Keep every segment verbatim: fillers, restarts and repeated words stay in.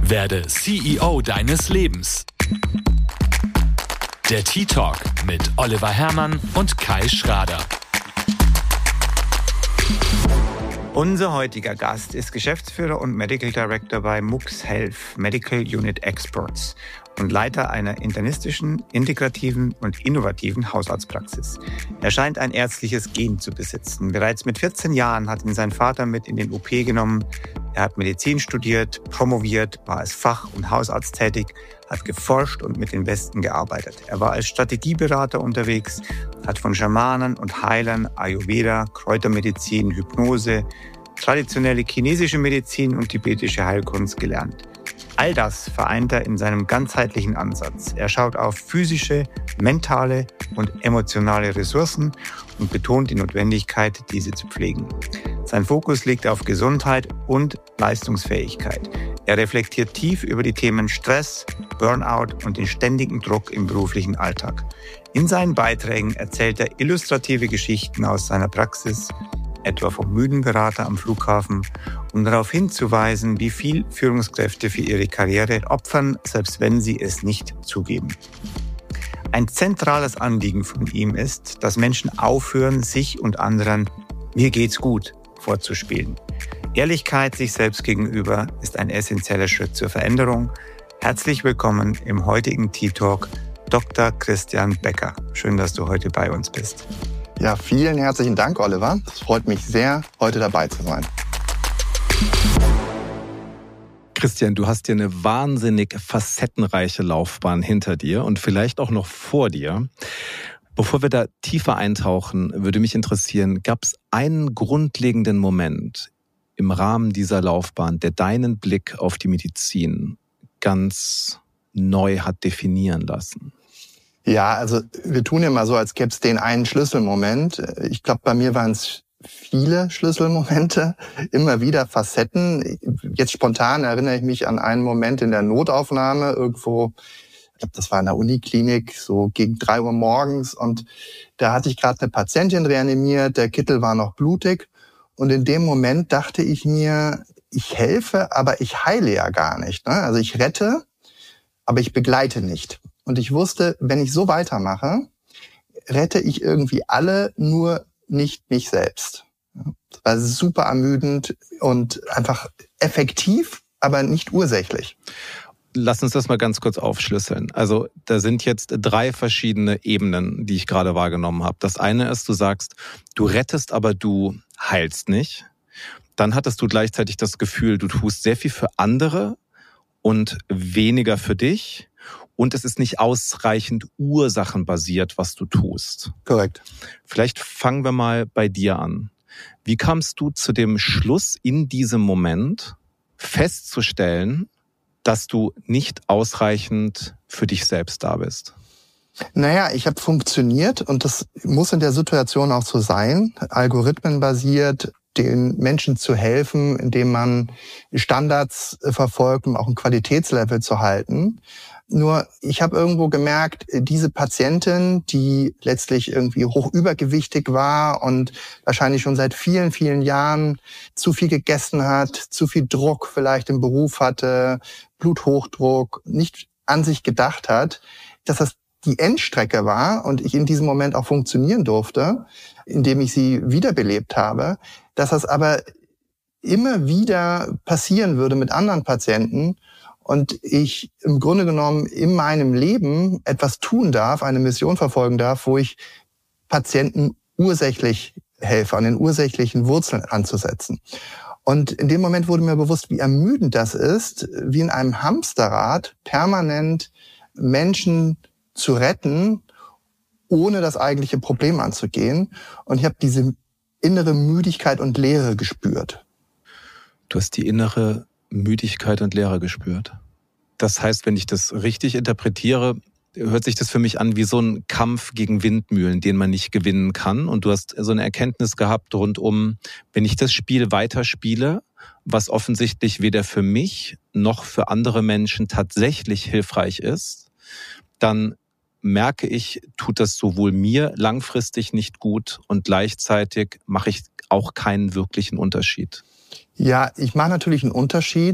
Werde C E O deines Lebens. Der Tea Talk mit Oliver Herrmann und Kai Schrader. Unser heutiger Gast ist Geschäftsführer und Medical Director bei M U X Health, Medical Unit Experts, und Leiter einer internistischen, integrativen und innovativen Hausarztpraxis. Er scheint ein ärztliches Gen zu besitzen. Bereits mit vierzehn Jahren hat ihn sein Vater mit in den O P genommen. Er hat Medizin studiert, promoviert, war als Fach- und Hausarzt tätig, hat geforscht und mit den Besten gearbeitet. Er war als Strategieberater unterwegs, hat von Schamanen und Heilern Ayurveda, Kräutermedizin, Hypnose, traditionelle chinesische Medizin und tibetische Heilkunst gelernt. All das vereint er in seinem ganzheitlichen Ansatz. Er schaut auf physische, mentale und emotionale Ressourcen und betont die Notwendigkeit, diese zu pflegen. Sein Fokus liegt auf Gesundheit und Leistungsfähigkeit. Er reflektiert tief über die Themen Stress, Burnout und den ständigen Druck im beruflichen Alltag. In seinen Beiträgen erzählt er illustrative Geschichten aus seiner Praxis, etwa vom müden Berater am Flughafen, um darauf hinzuweisen, wie viel Führungskräfte für ihre Karriere opfern, selbst wenn sie es nicht zugeben. Ein zentrales Anliegen von ihm ist, dass Menschen aufhören, sich und anderen „mir geht's gut" vorzuspielen. Ehrlichkeit sich selbst gegenüber ist ein essentieller Schritt zur Veränderung. Herzlich willkommen im heutigen Tea Talk, Doktor Christian Becker. Schön, dass du heute bei uns bist. Ja, vielen herzlichen Dank, Oliver. Es freut mich sehr, heute dabei zu sein. Christian, du hast dir eine wahnsinnig facettenreiche Laufbahn hinter dir und vielleicht auch noch vor dir. Bevor wir da tiefer eintauchen, würde mich interessieren, gab es einen grundlegenden Moment im Rahmen dieser Laufbahn, der deinen Blick auf die Medizin ganz neu hat definieren lassen? Ja, also wir tun ja mal so, als gäbe es den einen Schlüsselmoment. Ich glaube, bei mir waren es viele Schlüsselmomente, immer wieder Facetten. Jetzt spontan erinnere ich mich an einen Moment in der Notaufnahme irgendwo, ich glaube, das war in der Uniklinik, so gegen drei Uhr morgens. Und da hatte ich gerade eine Patientin reanimiert, der Kittel war noch blutig. Und in dem Moment dachte ich mir, ich helfe, aber ich heile ja gar nicht. Ne? Also ich rette, aber ich begleite nicht. Und ich wusste, wenn ich so weitermache, rette ich irgendwie alle, nur nicht mich selbst. Das war super ermüdend und einfach effektiv, aber nicht ursächlich. Lass uns das mal ganz kurz aufschlüsseln. Also da sind jetzt drei verschiedene Ebenen, die ich gerade wahrgenommen habe. Das eine ist, du sagst, du rettest, aber du heilst nicht. Dann hattest du gleichzeitig das Gefühl, du tust sehr viel für andere und weniger für dich. Und es ist nicht ausreichend ursachenbasiert, was du tust. Korrekt. Vielleicht fangen wir mal bei dir an. Wie kamst du zu dem Schluss in diesem Moment festzustellen, dass du nicht ausreichend für dich selbst da bist? Naja, ich habe funktioniert und das muss in der Situation auch so sein, algorithmenbasiert, den Menschen zu helfen, indem man Standards verfolgt, um auch ein Qualitätslevel zu halten. Nur ich habe irgendwo gemerkt, diese Patientin, die letztlich irgendwie hoch übergewichtig war und wahrscheinlich schon seit vielen, vielen Jahren zu viel gegessen hat, zu viel Druck vielleicht im Beruf hatte, Bluthochdruck, nicht an sich gedacht hat, dass das die Endstrecke war und ich in diesem Moment auch funktionieren durfte, indem ich sie wiederbelebt habe, dass das aber immer wieder passieren würde mit anderen Patienten und ich im Grunde genommen in meinem Leben etwas tun darf, eine Mission verfolgen darf, wo ich Patienten ursächlich helfe, an den ursächlichen Wurzeln anzusetzen. Und in dem Moment wurde mir bewusst, wie ermüdend das ist, wie in einem Hamsterrad permanent Menschen zu retten, ohne das eigentliche Problem anzugehen. Und ich habe diese innere Müdigkeit und Leere gespürt. Du hast die innere Müdigkeit und Leere gespürt. Das heißt, wenn ich das richtig interpretiere, hört sich das für mich an wie so ein Kampf gegen Windmühlen, den man nicht gewinnen kann. Und du hast so eine Erkenntnis gehabt rundum, wenn ich das Spiel weiterspiele, was offensichtlich weder für mich noch für andere Menschen tatsächlich hilfreich ist, dann merke ich, tut das sowohl mir langfristig nicht gut und gleichzeitig mache ich auch keinen wirklichen Unterschied. Ja, ich mache natürlich einen Unterschied,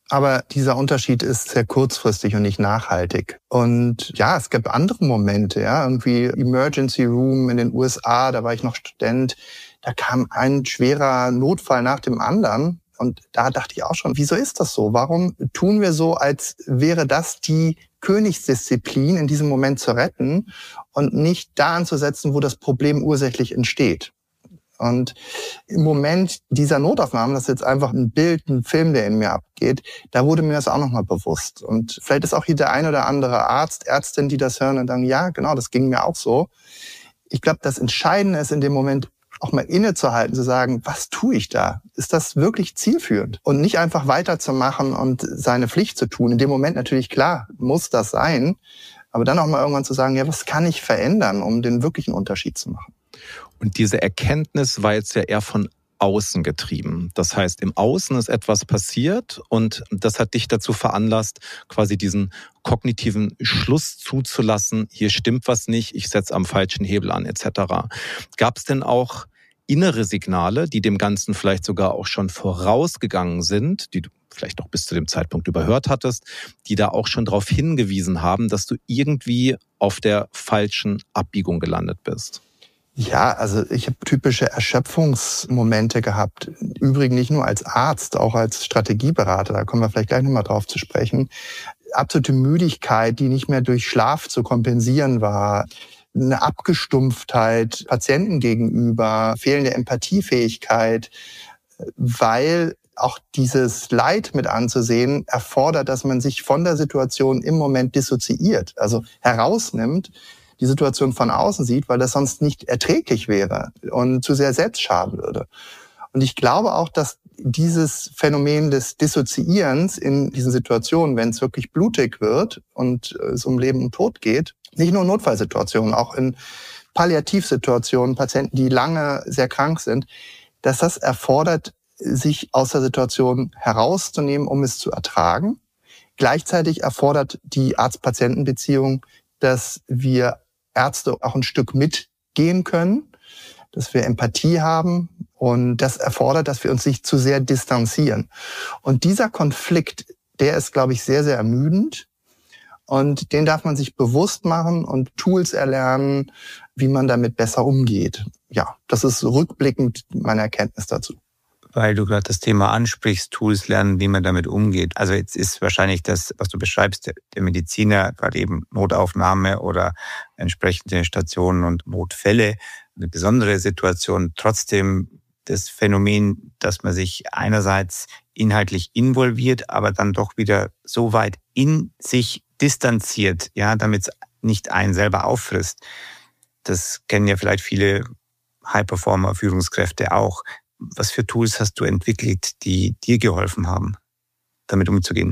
Aber dieser Unterschied ist sehr kurzfristig und nicht nachhaltig. Und ja, es gab andere Momente, ja, irgendwie Emergency Room in den U S A, da war ich noch Student, da kam ein schwerer Notfall nach dem anderen. Und da dachte ich auch schon, wieso ist das so? Warum tun wir so, als wäre das die Königsdisziplin, in diesem Moment zu retten und nicht da anzusetzen, wo das Problem ursächlich entsteht? Und im Moment dieser Notaufnahme, das ist jetzt einfach ein Bild, ein Film, der in mir abgeht, da wurde mir das auch nochmal bewusst. Und vielleicht ist auch hier der ein oder andere Arzt, Ärztin, die das hören und sagen, ja, genau, das ging mir auch so. Ich glaube, das Entscheidende ist in dem Moment, auch mal innezuhalten, zu sagen, was tue ich da? Ist das wirklich zielführend? Und nicht einfach weiterzumachen und seine Pflicht zu tun. In dem Moment natürlich, klar, muss das sein. Aber dann auch mal irgendwann zu sagen, ja, was kann ich verändern, um den wirklichen Unterschied zu machen? Und diese Erkenntnis war jetzt ja eher von außen getrieben. Das heißt, im Außen ist etwas passiert und das hat dich dazu veranlasst, quasi diesen kognitiven Schluss zuzulassen, hier stimmt was nicht, ich setze am falschen Hebel an, et cetera. Gab es denn auch innere Signale, die dem Ganzen vielleicht sogar auch schon vorausgegangen sind, die du vielleicht auch bis zu dem Zeitpunkt überhört hattest, die da auch schon darauf hingewiesen haben, dass du irgendwie auf der falschen Abbiegung gelandet bist? Ja, also ich habe typische Erschöpfungsmomente gehabt. Übrigens nicht nur als Arzt, auch als Strategieberater, da kommen wir vielleicht gleich nochmal drauf zu sprechen. Absolute Müdigkeit, die nicht mehr durch Schlaf zu kompensieren war. Eine Abgestumpftheit Patienten gegenüber, fehlende Empathiefähigkeit, weil auch dieses Leid mit anzusehen erfordert, dass man sich von der Situation im Moment dissoziiert, also herausnimmt, die Situation von außen sieht, weil das sonst nicht erträglich wäre und zu sehr selbst schaden würde. Und ich glaube auch, dass dieses Phänomen des Dissoziierens in diesen Situationen, wenn es wirklich blutig wird und es um Leben und Tod geht, nicht nur in Notfallsituationen, auch in Palliativsituationen, Patienten, die lange sehr krank sind, dass das erfordert, sich aus der Situation herauszunehmen, um es zu ertragen. Gleichzeitig erfordert die Arzt-Patienten-Beziehung, dass wir Ärzte auch ein Stück mitgehen können, dass wir Empathie haben und das erfordert, dass wir uns nicht zu sehr distanzieren. Und dieser Konflikt, der ist, glaube ich, sehr, sehr ermüdend und den darf man sich bewusst machen und Tools erlernen, wie man damit besser umgeht. Ja, das ist rückblickend meine Erkenntnis dazu. Weil du gerade das Thema ansprichst, Tools lernen, wie man damit umgeht. Also jetzt ist wahrscheinlich das, was du beschreibst, der Mediziner, gerade eben Notaufnahme oder entsprechende Stationen und Notfälle, eine besondere Situation. Trotzdem das Phänomen, dass man sich einerseits inhaltlich involviert, aber dann doch wieder so weit in sich distanziert, ja, damit es nicht einen selber auffrisst. Das kennen ja vielleicht viele High-Performer, Führungskräfte auch. Was für Tools hast du entwickelt, die dir geholfen haben, damit umzugehen?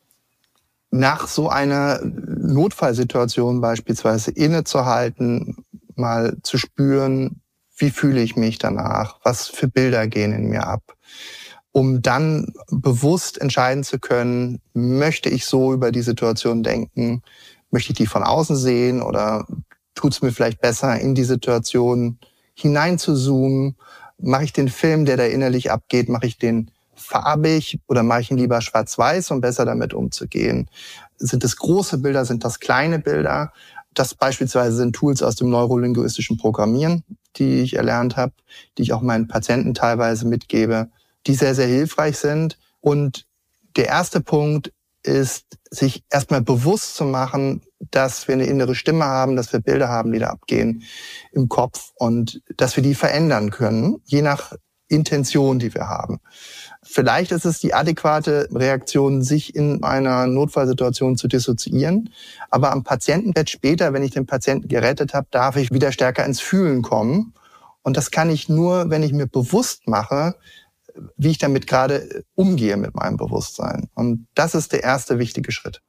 Nach so einer Notfallsituation beispielsweise innezuhalten, mal zu spüren, wie fühle ich mich danach, was für Bilder gehen in mir ab, um dann bewusst entscheiden zu können, möchte ich so über die Situation denken, möchte ich die von außen sehen oder tut es mir vielleicht besser, in die Situation hinein zu zoomen. Mache ich den Film, der da innerlich abgeht, mache ich den farbig oder mache ich ihn lieber schwarz-weiß, um besser damit umzugehen? Sind das große Bilder, sind das kleine Bilder? Das beispielsweise sind Tools aus dem neurolinguistischen Programmieren, die ich erlernt habe, die ich auch meinen Patienten teilweise mitgebe, die sehr, sehr hilfreich sind. Und der erste Punkt ist, sich erstmal bewusst zu machen, dass wir eine innere Stimme haben, dass wir Bilder haben, die da abgehen im Kopf und dass wir die verändern können, je nach Intention, die wir haben. Vielleicht ist es die adäquate Reaktion, sich in einer Notfallsituation zu dissoziieren, aber am Patientenbett später, wenn ich den Patienten gerettet habe, darf ich wieder stärker ins Fühlen kommen. Und das kann ich nur, wenn ich mir bewusst mache, wie ich damit gerade umgehe mit meinem Bewusstsein. Und das ist der erste wichtige Schritt.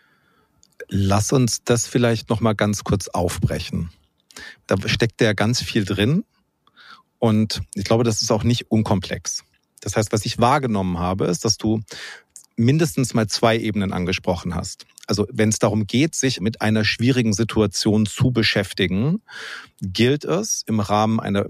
Lass uns das vielleicht noch mal ganz kurz aufbrechen. Da steckt ja ganz viel drin und ich glaube, das ist auch nicht unkomplex. Das heißt, was ich wahrgenommen habe, ist, dass du mindestens mal zwei Ebenen angesprochen hast. Also wenn es darum geht, sich mit einer schwierigen Situation zu beschäftigen, gilt es im Rahmen einer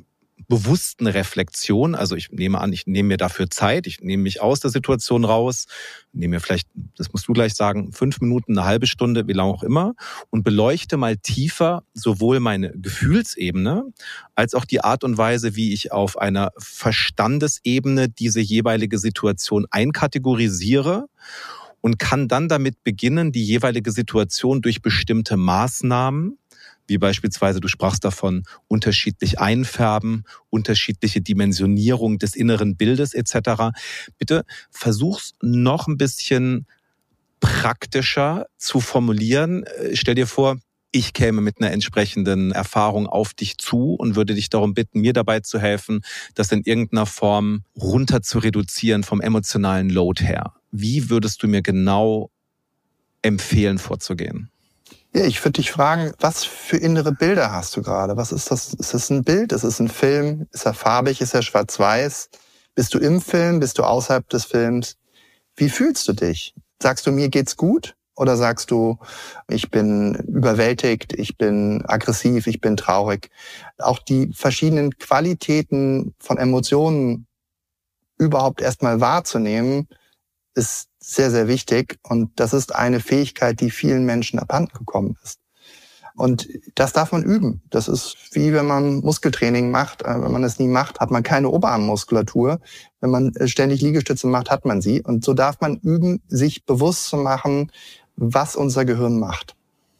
bewussten Reflexion. Also ich nehme an, ich nehme mir dafür Zeit, ich nehme mich aus der Situation raus, nehme mir vielleicht, das musst du gleich sagen, fünf Minuten, eine halbe Stunde, wie lange auch immer, und beleuchte mal tiefer sowohl meine Gefühlsebene als auch die Art und Weise, wie ich auf einer Verstandesebene diese jeweilige Situation einkategorisiere und kann dann damit beginnen, die jeweilige Situation durch bestimmte Maßnahmen, wie beispielsweise, du sprachst davon, unterschiedlich einfärben, unterschiedliche Dimensionierung des inneren Bildes et cetera. Bitte versuch's noch ein bisschen praktischer zu formulieren. Stell dir vor, ich käme mit einer entsprechenden Erfahrung auf dich zu und würde dich darum bitten, mir dabei zu helfen, das in irgendeiner Form runter zu reduzieren vom emotionalen Load her. Wie würdest du mir genau empfehlen, vorzugehen? Ja, ich würde dich fragen, was für innere Bilder hast du gerade? Was ist das? Ist das ein Bild? Ist es ein Film? Ist er farbig? Ist er schwarz-weiß? Bist du im Film? Bist du außerhalb des Films? Wie fühlst du dich? Sagst du, mir geht's gut? Oder sagst du, ich bin überwältigt, ich bin aggressiv, ich bin traurig? Auch die verschiedenen Qualitäten von Emotionen überhaupt erstmal wahrzunehmen, ist sehr, sehr wichtig. Und das ist eine Fähigkeit, die vielen Menschen abhanden gekommen ist. Und das darf man üben. Das ist wie wenn man Muskeltraining macht. Wenn man es nie macht, hat man keine Oberarmmuskulatur. Wenn man ständig Liegestütze macht, hat man sie. Und so darf man üben, sich bewusst zu machen, was unser Gehirn macht.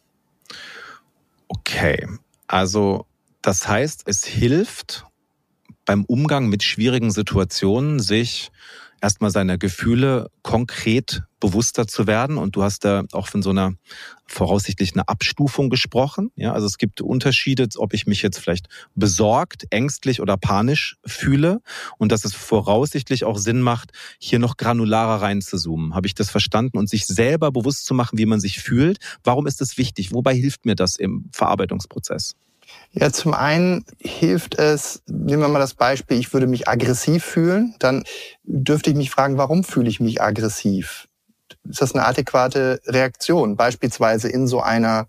Okay, also das heißt, es hilft beim Umgang mit schwierigen Situationen, sich erstmal seiner Gefühle konkret bewusster zu werden. Und du hast da auch von so einer voraussichtlich einer Abstufung gesprochen. Ja, also es gibt Unterschiede, ob ich mich jetzt vielleicht besorgt, ängstlich oder panisch fühle. Und dass es voraussichtlich auch Sinn macht, hier noch granularer reinzuzoomen. Habe ich das verstanden? Und sich selber bewusst zu machen, wie man sich fühlt. Warum ist das wichtig? Wobei hilft mir das im Verarbeitungsprozess? Ja, zum einen hilft es, nehmen wir mal das Beispiel, ich würde mich aggressiv fühlen, dann dürfte ich mich fragen, warum fühle ich mich aggressiv? Ist das eine adäquate Reaktion? Beispielsweise in so einer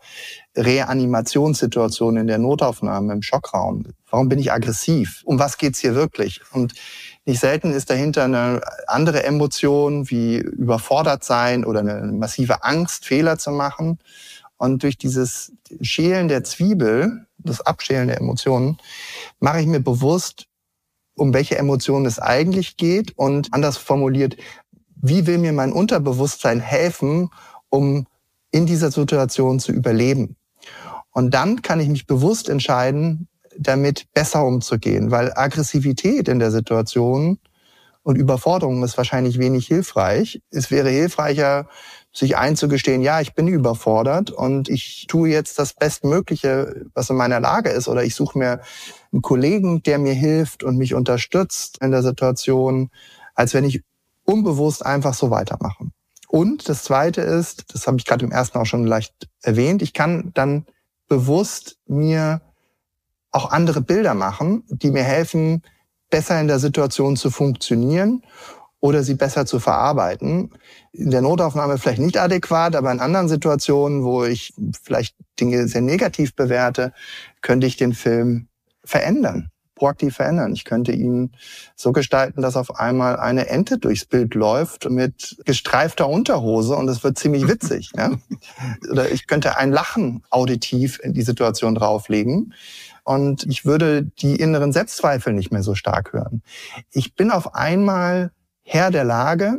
Reanimationssituation in der Notaufnahme, im Schockraum. Warum bin ich aggressiv? Um was geht's hier wirklich? Und nicht selten ist dahinter eine andere Emotion wie überfordert sein oder eine massive Angst, Fehler zu machen. Und durch dieses Schälen der Zwiebel, das Abschälen der Emotionen, mache ich mir bewusst, um welche Emotionen es eigentlich geht und anders formuliert, wie will mir mein Unterbewusstsein helfen, um in dieser Situation zu überleben. Und dann kann ich mich bewusst entscheiden, damit besser umzugehen, weil Aggressivität in der Situation und Überforderung ist wahrscheinlich wenig hilfreich. Es wäre hilfreicher, sich einzugestehen, ja, ich bin überfordert und ich tue jetzt das Bestmögliche, was in meiner Lage ist, oder ich suche mir einen Kollegen, der mir hilft und mich unterstützt in der Situation, als wenn ich unbewusst einfach so weitermache. Und das Zweite ist, das habe ich gerade im ersten auch schon leicht erwähnt, ich kann dann bewusst mir auch andere Bilder machen, die mir helfen, besser in der Situation zu funktionieren oder sie besser zu verarbeiten. In der Notaufnahme vielleicht nicht adäquat, aber in anderen Situationen, wo ich vielleicht Dinge sehr negativ bewerte, könnte ich den Film verändern, proaktiv verändern. Ich könnte ihn so gestalten, dass auf einmal eine Ente durchs Bild läuft mit gestreifter Unterhose und es wird ziemlich witzig. Ja? Oder ich könnte ein Lachen auditiv in die Situation drauflegen. Und ich würde die inneren Selbstzweifel nicht mehr so stark hören. Ich bin auf einmal Herr der Lage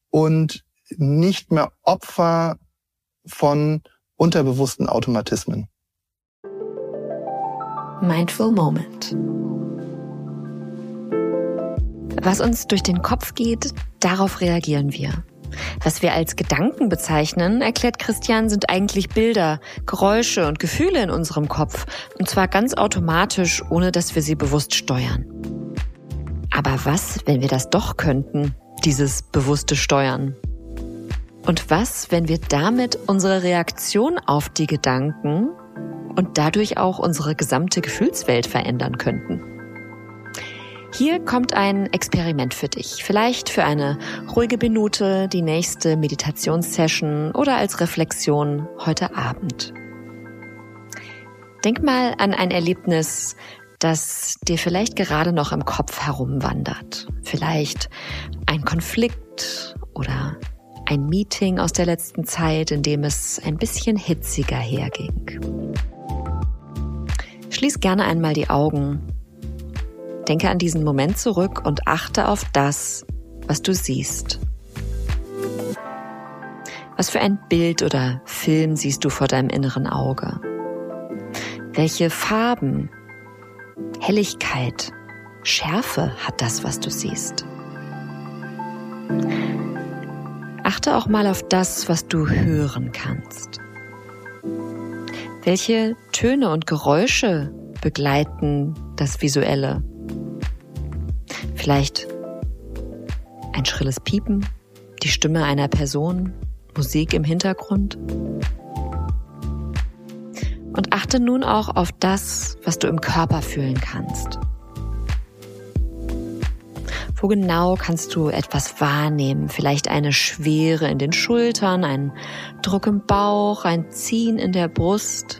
und nicht mehr Opfer von unterbewussten Automatismen. Mindful Moment. Was uns durch den Kopf geht, darauf reagieren wir. Was wir als Gedanken bezeichnen, erklärt Christian, sind eigentlich Bilder, Geräusche und Gefühle in unserem Kopf. Und zwar ganz automatisch, ohne dass wir sie bewusst steuern. Aber was, wenn wir das doch könnten, dieses bewusste Steuern? Und was, wenn wir damit unsere Reaktion auf die Gedanken und dadurch auch unsere gesamte Gefühlswelt verändern könnten? Hier kommt ein Experiment für dich. Vielleicht für eine ruhige Minute, die nächste Meditationssession oder als Reflexion heute Abend. Denk mal an ein Erlebnis, das dir vielleicht gerade noch im Kopf herumwandert. Vielleicht ein Konflikt oder ein Meeting aus der letzten Zeit, in dem es ein bisschen hitziger herging. Schließ gerne einmal die Augen. Denke an diesen Moment zurück und achte auf das, was du siehst. Was für ein Bild oder Film siehst du vor deinem inneren Auge? Welche Farben, Helligkeit, Schärfe hat das, was du siehst? Achte auch mal auf das, was du hören kannst. Welche Töne und Geräusche begleiten das Visuelle? Vielleicht ein schrilles Piepen, die Stimme einer Person, Musik im Hintergrund. Und achte nun auch auf das, was du im Körper fühlen kannst. Wo genau kannst du etwas wahrnehmen? Vielleicht eine Schwere in den Schultern, einen Druck im Bauch, ein Ziehen in der Brust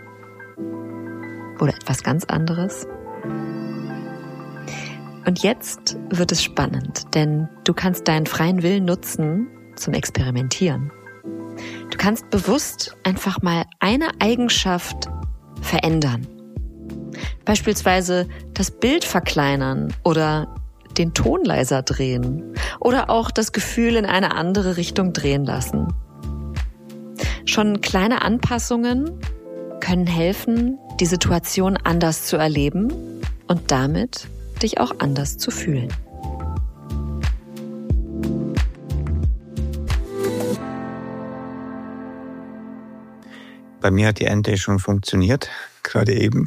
oder etwas ganz anderes? Und jetzt wird es spannend, denn du kannst deinen freien Willen nutzen zum Experimentieren. Du kannst bewusst einfach mal eine Eigenschaft verändern. Beispielsweise das Bild verkleinern oder den Ton leiser drehen oder auch das Gefühl in eine andere Richtung drehen lassen. Schon kleine Anpassungen können helfen, die Situation anders zu erleben und damit dich auch anders zu fühlen. Bei mir hat die Ente schon funktioniert, gerade eben.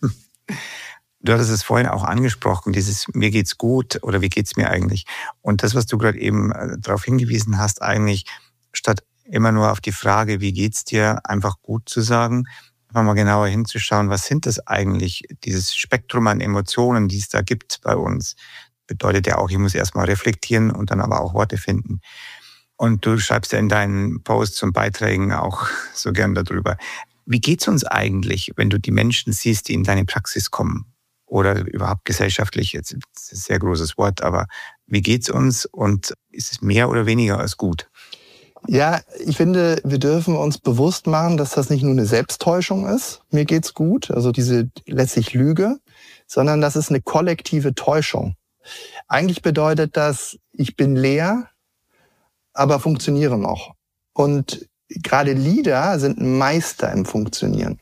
Du hattest es vorhin auch angesprochen, dieses mir geht's gut oder wie geht's mir eigentlich? Und das, was du gerade eben darauf hingewiesen hast, eigentlich statt immer nur auf die Frage, wie geht's dir, einfach gut zu sagen, einfach mal genauer hinzuschauen, was sind das eigentlich, dieses Spektrum an Emotionen, die es da gibt bei uns. Bedeutet ja auch, ich muss erstmal reflektieren und dann aber auch Worte finden. Und du schreibst ja in deinen Posts und Beiträgen auch so gern darüber. Wie geht's uns eigentlich, wenn du die Menschen siehst, die in deine Praxis kommen? Oder überhaupt gesellschaftlich, jetzt ist ein sehr großes Wort, aber wie geht's uns und ist es mehr oder weniger als gut? Ja, ich finde, wir dürfen uns bewusst machen, dass das nicht nur eine Selbsttäuschung ist, mir geht's gut, also diese letztlich Lüge, sondern das ist eine kollektive Täuschung. Eigentlich bedeutet das, ich bin leer, aber funktioniere noch. Und gerade Leader sind Meister im Funktionieren.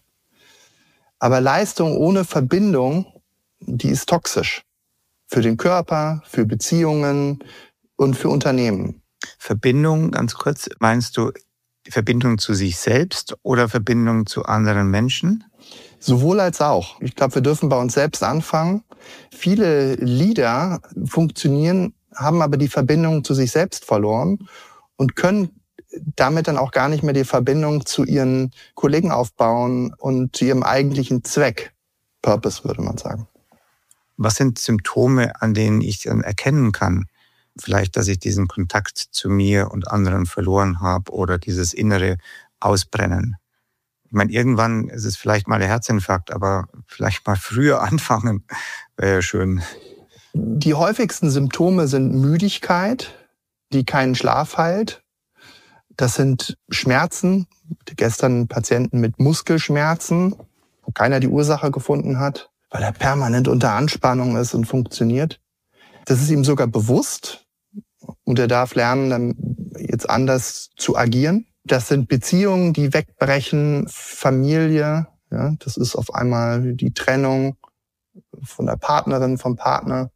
Aber Leistung ohne Verbindung, die ist toxisch. Für den Körper, für Beziehungen und für Unternehmen. Verbindung, ganz kurz, meinst du die Verbindung zu sich selbst oder Verbindung zu anderen Menschen? Sowohl als auch. Ich glaube, wir dürfen bei uns selbst anfangen. Viele Leader funktionieren, haben aber die Verbindung zu sich selbst verloren und können damit dann auch gar nicht mehr die Verbindung zu ihren Kollegen aufbauen und zu ihrem eigentlichen Zweck. Purpose, würde man sagen. Was sind Symptome, an denen ich dann erkennen kann? Vielleicht, dass ich diesen Kontakt zu mir und anderen verloren habe oder dieses innere Ausbrennen. Ich meine, irgendwann ist es vielleicht mal der Herzinfarkt, aber vielleicht mal früher anfangen wäre ja schön. Die häufigsten Symptome sind Müdigkeit, die keinen Schlaf heilt. Das sind Schmerzen. Gestern Patienten mit Muskelschmerzen, wo keiner die Ursache gefunden hat, weil er permanent unter Anspannung ist und funktioniert. Das ist ihm sogar bewusst und er darf lernen, dann jetzt anders zu agieren. Das sind Beziehungen, die wegbrechen, Familie. Ja, das ist auf einmal die Trennung von der Partnerin, vom Partner.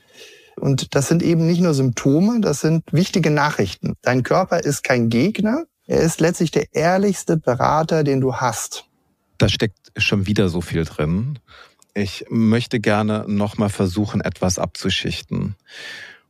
Und das sind eben nicht nur Symptome, das sind wichtige Nachrichten. Dein Körper ist kein Gegner, er ist letztlich der ehrlichste Berater, den du hast. Da steckt schon wieder so viel drin. Ich möchte gerne nochmal versuchen, etwas abzuschichten.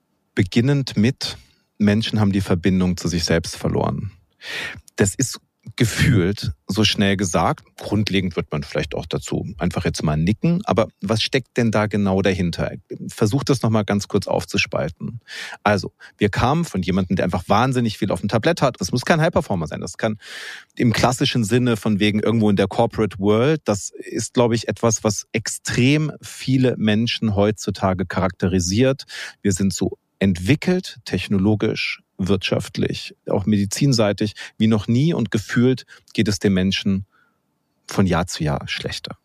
Beginnend mit, Menschen haben die Verbindung zu sich selbst verloren. Das ist gefühlt so schnell gesagt. Grundlegend wird man vielleicht auch dazu einfach jetzt mal nicken. Aber was steckt denn da genau dahinter? Versuch das nochmal ganz kurz aufzuspalten. Also, wir kamen von jemandem, der einfach wahnsinnig viel auf dem Tablett hat. Das muss kein High-Performer sein. Das kann im klassischen Sinne von wegen irgendwo in der Corporate World. Das ist, glaube ich, etwas, was extrem viele Menschen heutzutage charakterisiert. Wir sind so entwickelt, technologisch, wirtschaftlich, auch medizinseitig, wie noch nie, und gefühlt geht es den Menschen von Jahr zu Jahr schlechter.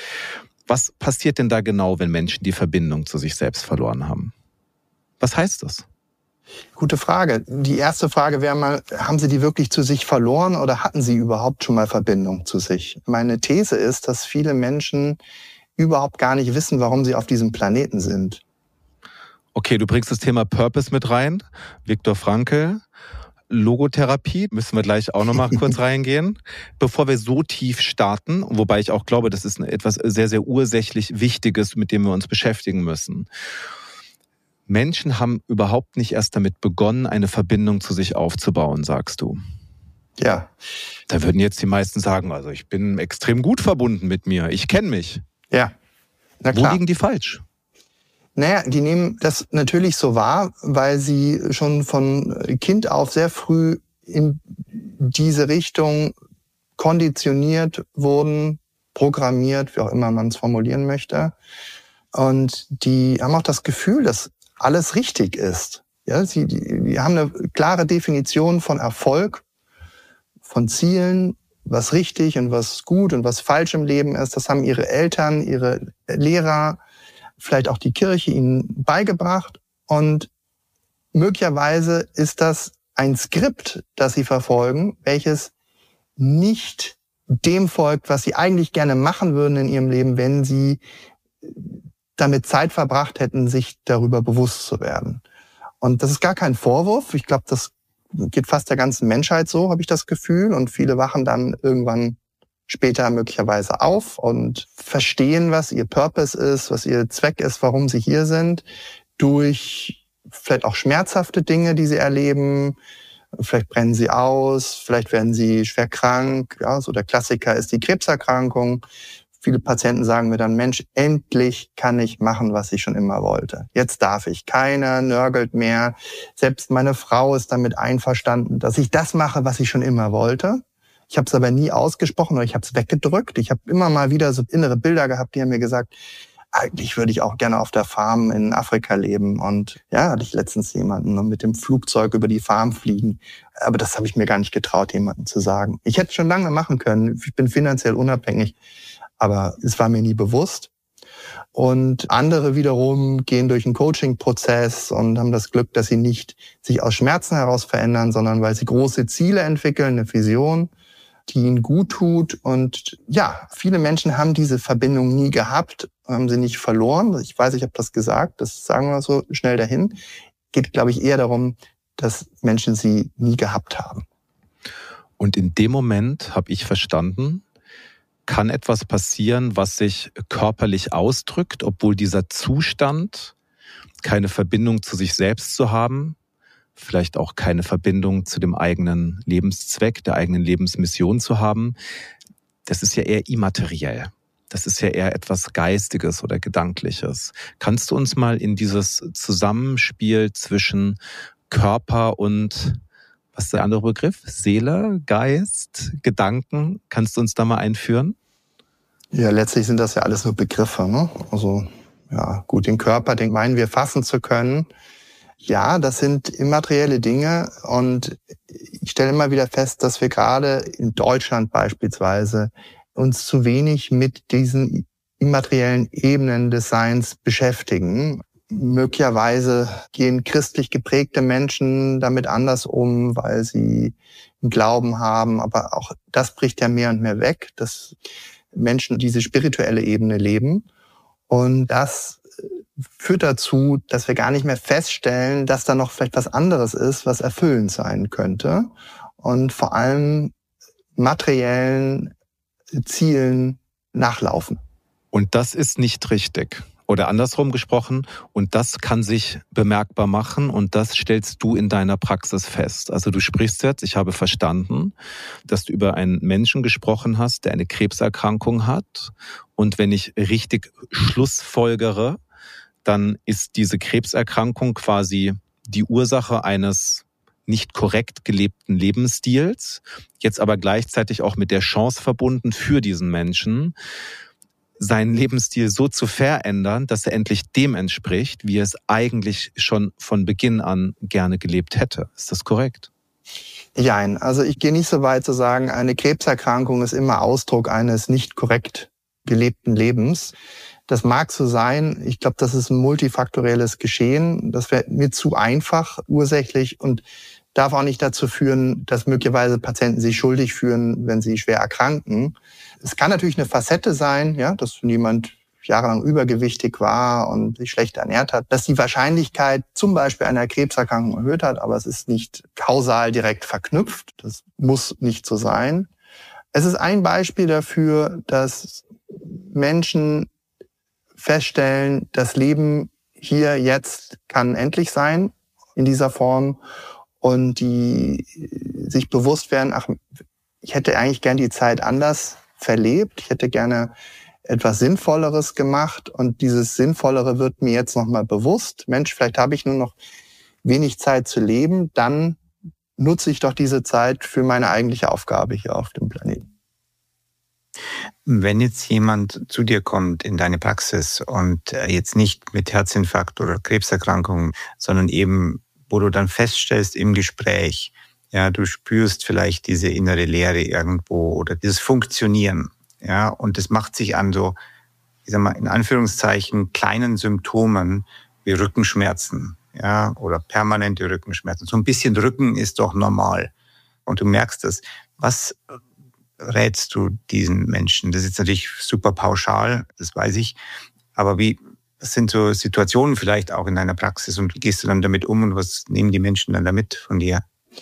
Was passiert denn da genau, wenn Menschen die Verbindung zu sich selbst verloren haben? Was heißt das? Gute Frage. Die erste Frage wäre mal, haben Sie die wirklich zu sich verloren oder hatten Sie überhaupt schon mal Verbindung zu sich? Meine These ist, dass viele Menschen überhaupt gar nicht wissen, warum sie auf diesem Planeten sind. Okay, du bringst das Thema Purpose mit rein. Viktor Frankl, Logotherapie, müssen wir gleich auch noch mal kurz reingehen. Bevor wir so tief starten, wobei ich auch glaube, das ist etwas sehr, sehr ursächlich Wichtiges, mit dem wir uns beschäftigen müssen. Menschen haben überhaupt nicht erst damit begonnen, eine Verbindung zu sich aufzubauen, sagst du. Ja. Da würden jetzt die meisten sagen, also ich bin extrem gut verbunden mit mir, ich kenne mich. Ja, na klar. Wo liegen die falsch? Naja, die nehmen das natürlich so wahr, weil sie schon von Kind auf sehr früh in diese Richtung konditioniert wurden, programmiert, wie auch immer man es formulieren möchte. Und die haben auch das Gefühl, dass alles richtig ist. Ja, sie die, die haben eine klare Definition von Erfolg, von Zielen, was richtig und was gut und was falsch im Leben ist. Das haben ihre Eltern, ihre Lehrer, vielleicht auch die Kirche ihnen beigebracht. Und möglicherweise ist das ein Skript, das sie verfolgen, welches nicht dem folgt, was sie eigentlich gerne machen würden in ihrem Leben, wenn sie damit Zeit verbracht hätten, sich darüber bewusst zu werden. Und das ist gar kein Vorwurf. Ich glaube, das geht fast der ganzen Menschheit so, habe ich das Gefühl. Und viele wachen dann irgendwann später möglicherweise auf und verstehen, was ihr Purpose ist, was ihr Zweck ist, warum sie hier sind, durch vielleicht auch schmerzhafte Dinge, die sie erleben. Vielleicht brennen sie aus, vielleicht werden sie schwer krank. Ja, so der Klassiker ist die Krebserkrankung. Viele Patienten sagen mir dann, Mensch, endlich kann ich machen, was ich schon immer wollte. Jetzt darf ich. Keiner nörgelt mehr. Selbst meine Frau ist damit einverstanden, dass ich das mache, was ich schon immer wollte. Ich habe es aber nie ausgesprochen oder ich habe es weggedrückt. Ich habe immer mal wieder so innere Bilder gehabt, die haben mir gesagt, eigentlich würde ich auch gerne auf der Farm in Afrika leben. Und ja, hatte ich letztens jemanden mit dem Flugzeug über die Farm fliegen. Aber das habe ich mir gar nicht getraut, jemandem zu sagen. Ich hätte es schon lange machen können. Ich bin finanziell unabhängig. Aber es war mir nie bewusst. Und andere wiederum gehen durch einen Coaching-Prozess und haben das Glück, dass sie nicht sich aus Schmerzen heraus verändern, sondern weil sie große Ziele entwickeln, eine Vision, die ihnen gut tut. Und ja, viele Menschen haben diese Verbindung nie gehabt, haben sie nicht verloren. Ich weiß, ich habe das gesagt, das sagen wir so schnell dahin. Geht, glaube ich, eher darum, dass Menschen sie nie gehabt haben. Und in dem Moment habe ich verstanden, kann etwas passieren, was sich körperlich ausdrückt, obwohl dieser Zustand, keine Verbindung zu sich selbst zu haben, vielleicht auch keine Verbindung zu dem eigenen Lebenszweck, der eigenen Lebensmission zu haben, das ist ja eher immateriell. Das ist ja eher etwas Geistiges oder Gedankliches. Kannst du uns mal in dieses Zusammenspiel zwischen Körper und, was ist der andere Begriff? Seele, Geist, Gedanken, kannst du uns da mal einführen? Ja, letztlich sind das ja alles nur Begriffe, ne? Also, ja, gut, den Körper, den meinen wir fassen zu können. Ja, das sind immaterielle Dinge und ich stelle immer wieder fest, dass wir gerade in Deutschland beispielsweise uns zu wenig mit diesen immateriellen Ebenen des Seins beschäftigen. Möglicherweise gehen christlich geprägte Menschen damit anders um, weil sie einen Glauben haben, aber auch das bricht ja mehr und mehr weg, dass Menschen diese spirituelle Ebene leben. Und das führt dazu, dass wir gar nicht mehr feststellen, dass da noch vielleicht was anderes ist, was erfüllend sein könnte. Und vor allem materiellen Zielen nachlaufen. Und das ist nicht richtig. Oder andersrum gesprochen, und das kann sich bemerkbar machen und das stellst du in deiner Praxis fest. Also du sprichst jetzt, ich habe verstanden, dass du über einen Menschen gesprochen hast, der eine Krebserkrankung hat. Und wenn ich richtig schlussfolgere, dann ist diese Krebserkrankung quasi die Ursache eines nicht korrekt gelebten Lebensstils, jetzt aber gleichzeitig auch mit der Chance verbunden für diesen Menschen, seinen Lebensstil so zu verändern, dass er endlich dem entspricht, wie er es eigentlich schon von Beginn an gerne gelebt hätte. Ist das korrekt? Jein, also ich gehe nicht so weit zu sagen, eine Krebserkrankung ist immer Ausdruck eines nicht korrekt gelebten Lebens. Das mag so sein. Ich glaube, das ist ein multifaktorielles Geschehen. Das wäre mir zu einfach ursächlich und darf auch nicht dazu führen, dass möglicherweise Patienten sich schuldig fühlen, wenn sie schwer erkranken. Es kann natürlich eine Facette sein, ja, dass jemand jahrelang übergewichtig war und sich schlecht ernährt hat, dass die Wahrscheinlichkeit zum Beispiel einer Krebserkrankung erhöht hat, aber es ist nicht kausal direkt verknüpft. Das muss nicht so sein. Es ist ein Beispiel dafür, dass Menschen feststellen, das Leben hier jetzt kann endlich sein in dieser Form und die sich bewusst werden, ach, ich hätte eigentlich gern die Zeit anders verlebt, ich hätte gerne etwas Sinnvolleres gemacht und dieses Sinnvollere wird mir jetzt nochmal bewusst. Mensch, vielleicht habe ich nur noch wenig Zeit zu leben, dann nutze ich doch diese Zeit für meine eigentliche Aufgabe hier auf dem Planeten. Wenn jetzt jemand zu dir kommt in deine Praxis und jetzt nicht mit Herzinfarkt oder Krebserkrankungen, sondern eben, wo du dann feststellst im Gespräch, ja, du spürst vielleicht diese innere Leere irgendwo oder dieses Funktionieren, ja, und das macht sich an so, ich sag mal, in Anführungszeichen kleinen Symptomen wie Rückenschmerzen, ja, oder permanente Rückenschmerzen. So ein bisschen Rücken ist doch normal. Und du merkst das. Was rätst du diesen Menschen? Das ist jetzt natürlich super pauschal, das weiß ich. Aber wie, was sind so Situationen vielleicht auch in deiner Praxis und wie gehst du dann damit um und was nehmen die Menschen dann damit von dir?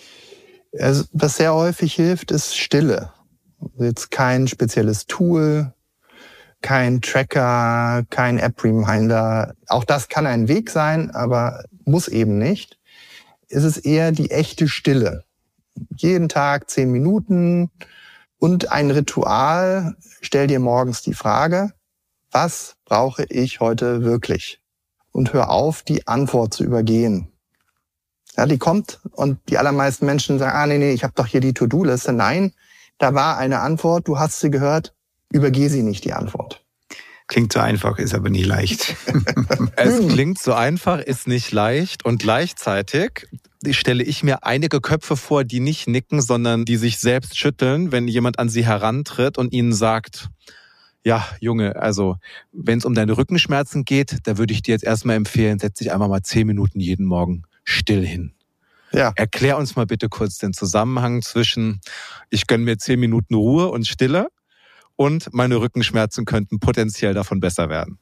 Also, was sehr häufig hilft, ist Stille. Jetzt kein spezielles Tool, kein Tracker, kein App-Reminder. Auch das kann ein Weg sein, aber muss eben nicht. Es ist eher die echte Stille. Jeden Tag zehn Minuten und ein Ritual. Stell dir morgens die Frage, was brauche ich heute wirklich? Und hör auf, die Antwort zu übergehen. Ja, die kommt und die allermeisten Menschen sagen, ah nee, nee, ich habe doch hier die To-Do-Liste. Nein, da war eine Antwort, du hast sie gehört, übergeh sie nicht, die Antwort. Klingt so einfach, ist aber nicht leicht. Es klingt so einfach, ist nicht leicht und gleichzeitig stelle ich mir einige Köpfe vor, die nicht nicken, sondern die sich selbst schütteln, wenn jemand an sie herantritt und ihnen sagt, ja, Junge, also wenn es um deine Rückenschmerzen geht, da würde ich dir jetzt erstmal empfehlen, setz dich einfach mal zehn Minuten jeden Morgen still hin. Ja. Erklär uns mal bitte kurz den Zusammenhang zwischen, ich gönne mir zehn Minuten Ruhe und Stille und meine Rückenschmerzen könnten potenziell davon besser werden.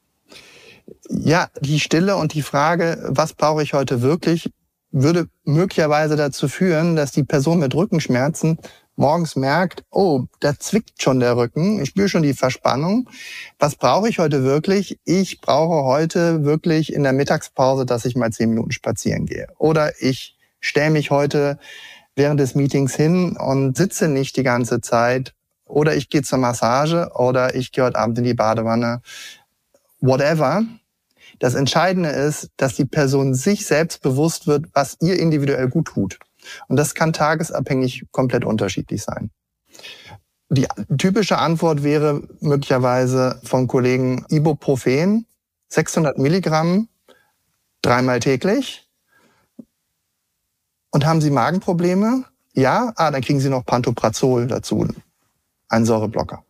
Ja, die Stille und die Frage, was brauche ich heute wirklich, würde möglicherweise dazu führen, dass die Person mit Rückenschmerzen morgens merkt, oh, da zwickt schon der Rücken, ich spüre schon die Verspannung. Was brauche ich heute wirklich? Ich brauche heute wirklich in der Mittagspause, dass ich mal zehn Minuten spazieren gehe. Oder ich stelle mich heute während des Meetings hin und sitze nicht die ganze Zeit. Oder ich gehe zur Massage oder ich gehe heute Abend in die Badewanne. Whatever. Das Entscheidende ist, dass die Person sich selbst bewusst wird, was ihr individuell gut tut. Und das kann tagesabhängig komplett unterschiedlich sein. Die typische Antwort wäre möglicherweise von Kollegen Ibuprofen, sechshundert Milligramm, dreimal täglich. Und haben Sie Magenprobleme? Ja? Ah, dann kriegen Sie noch Pantoprazol dazu, einen Säureblocker.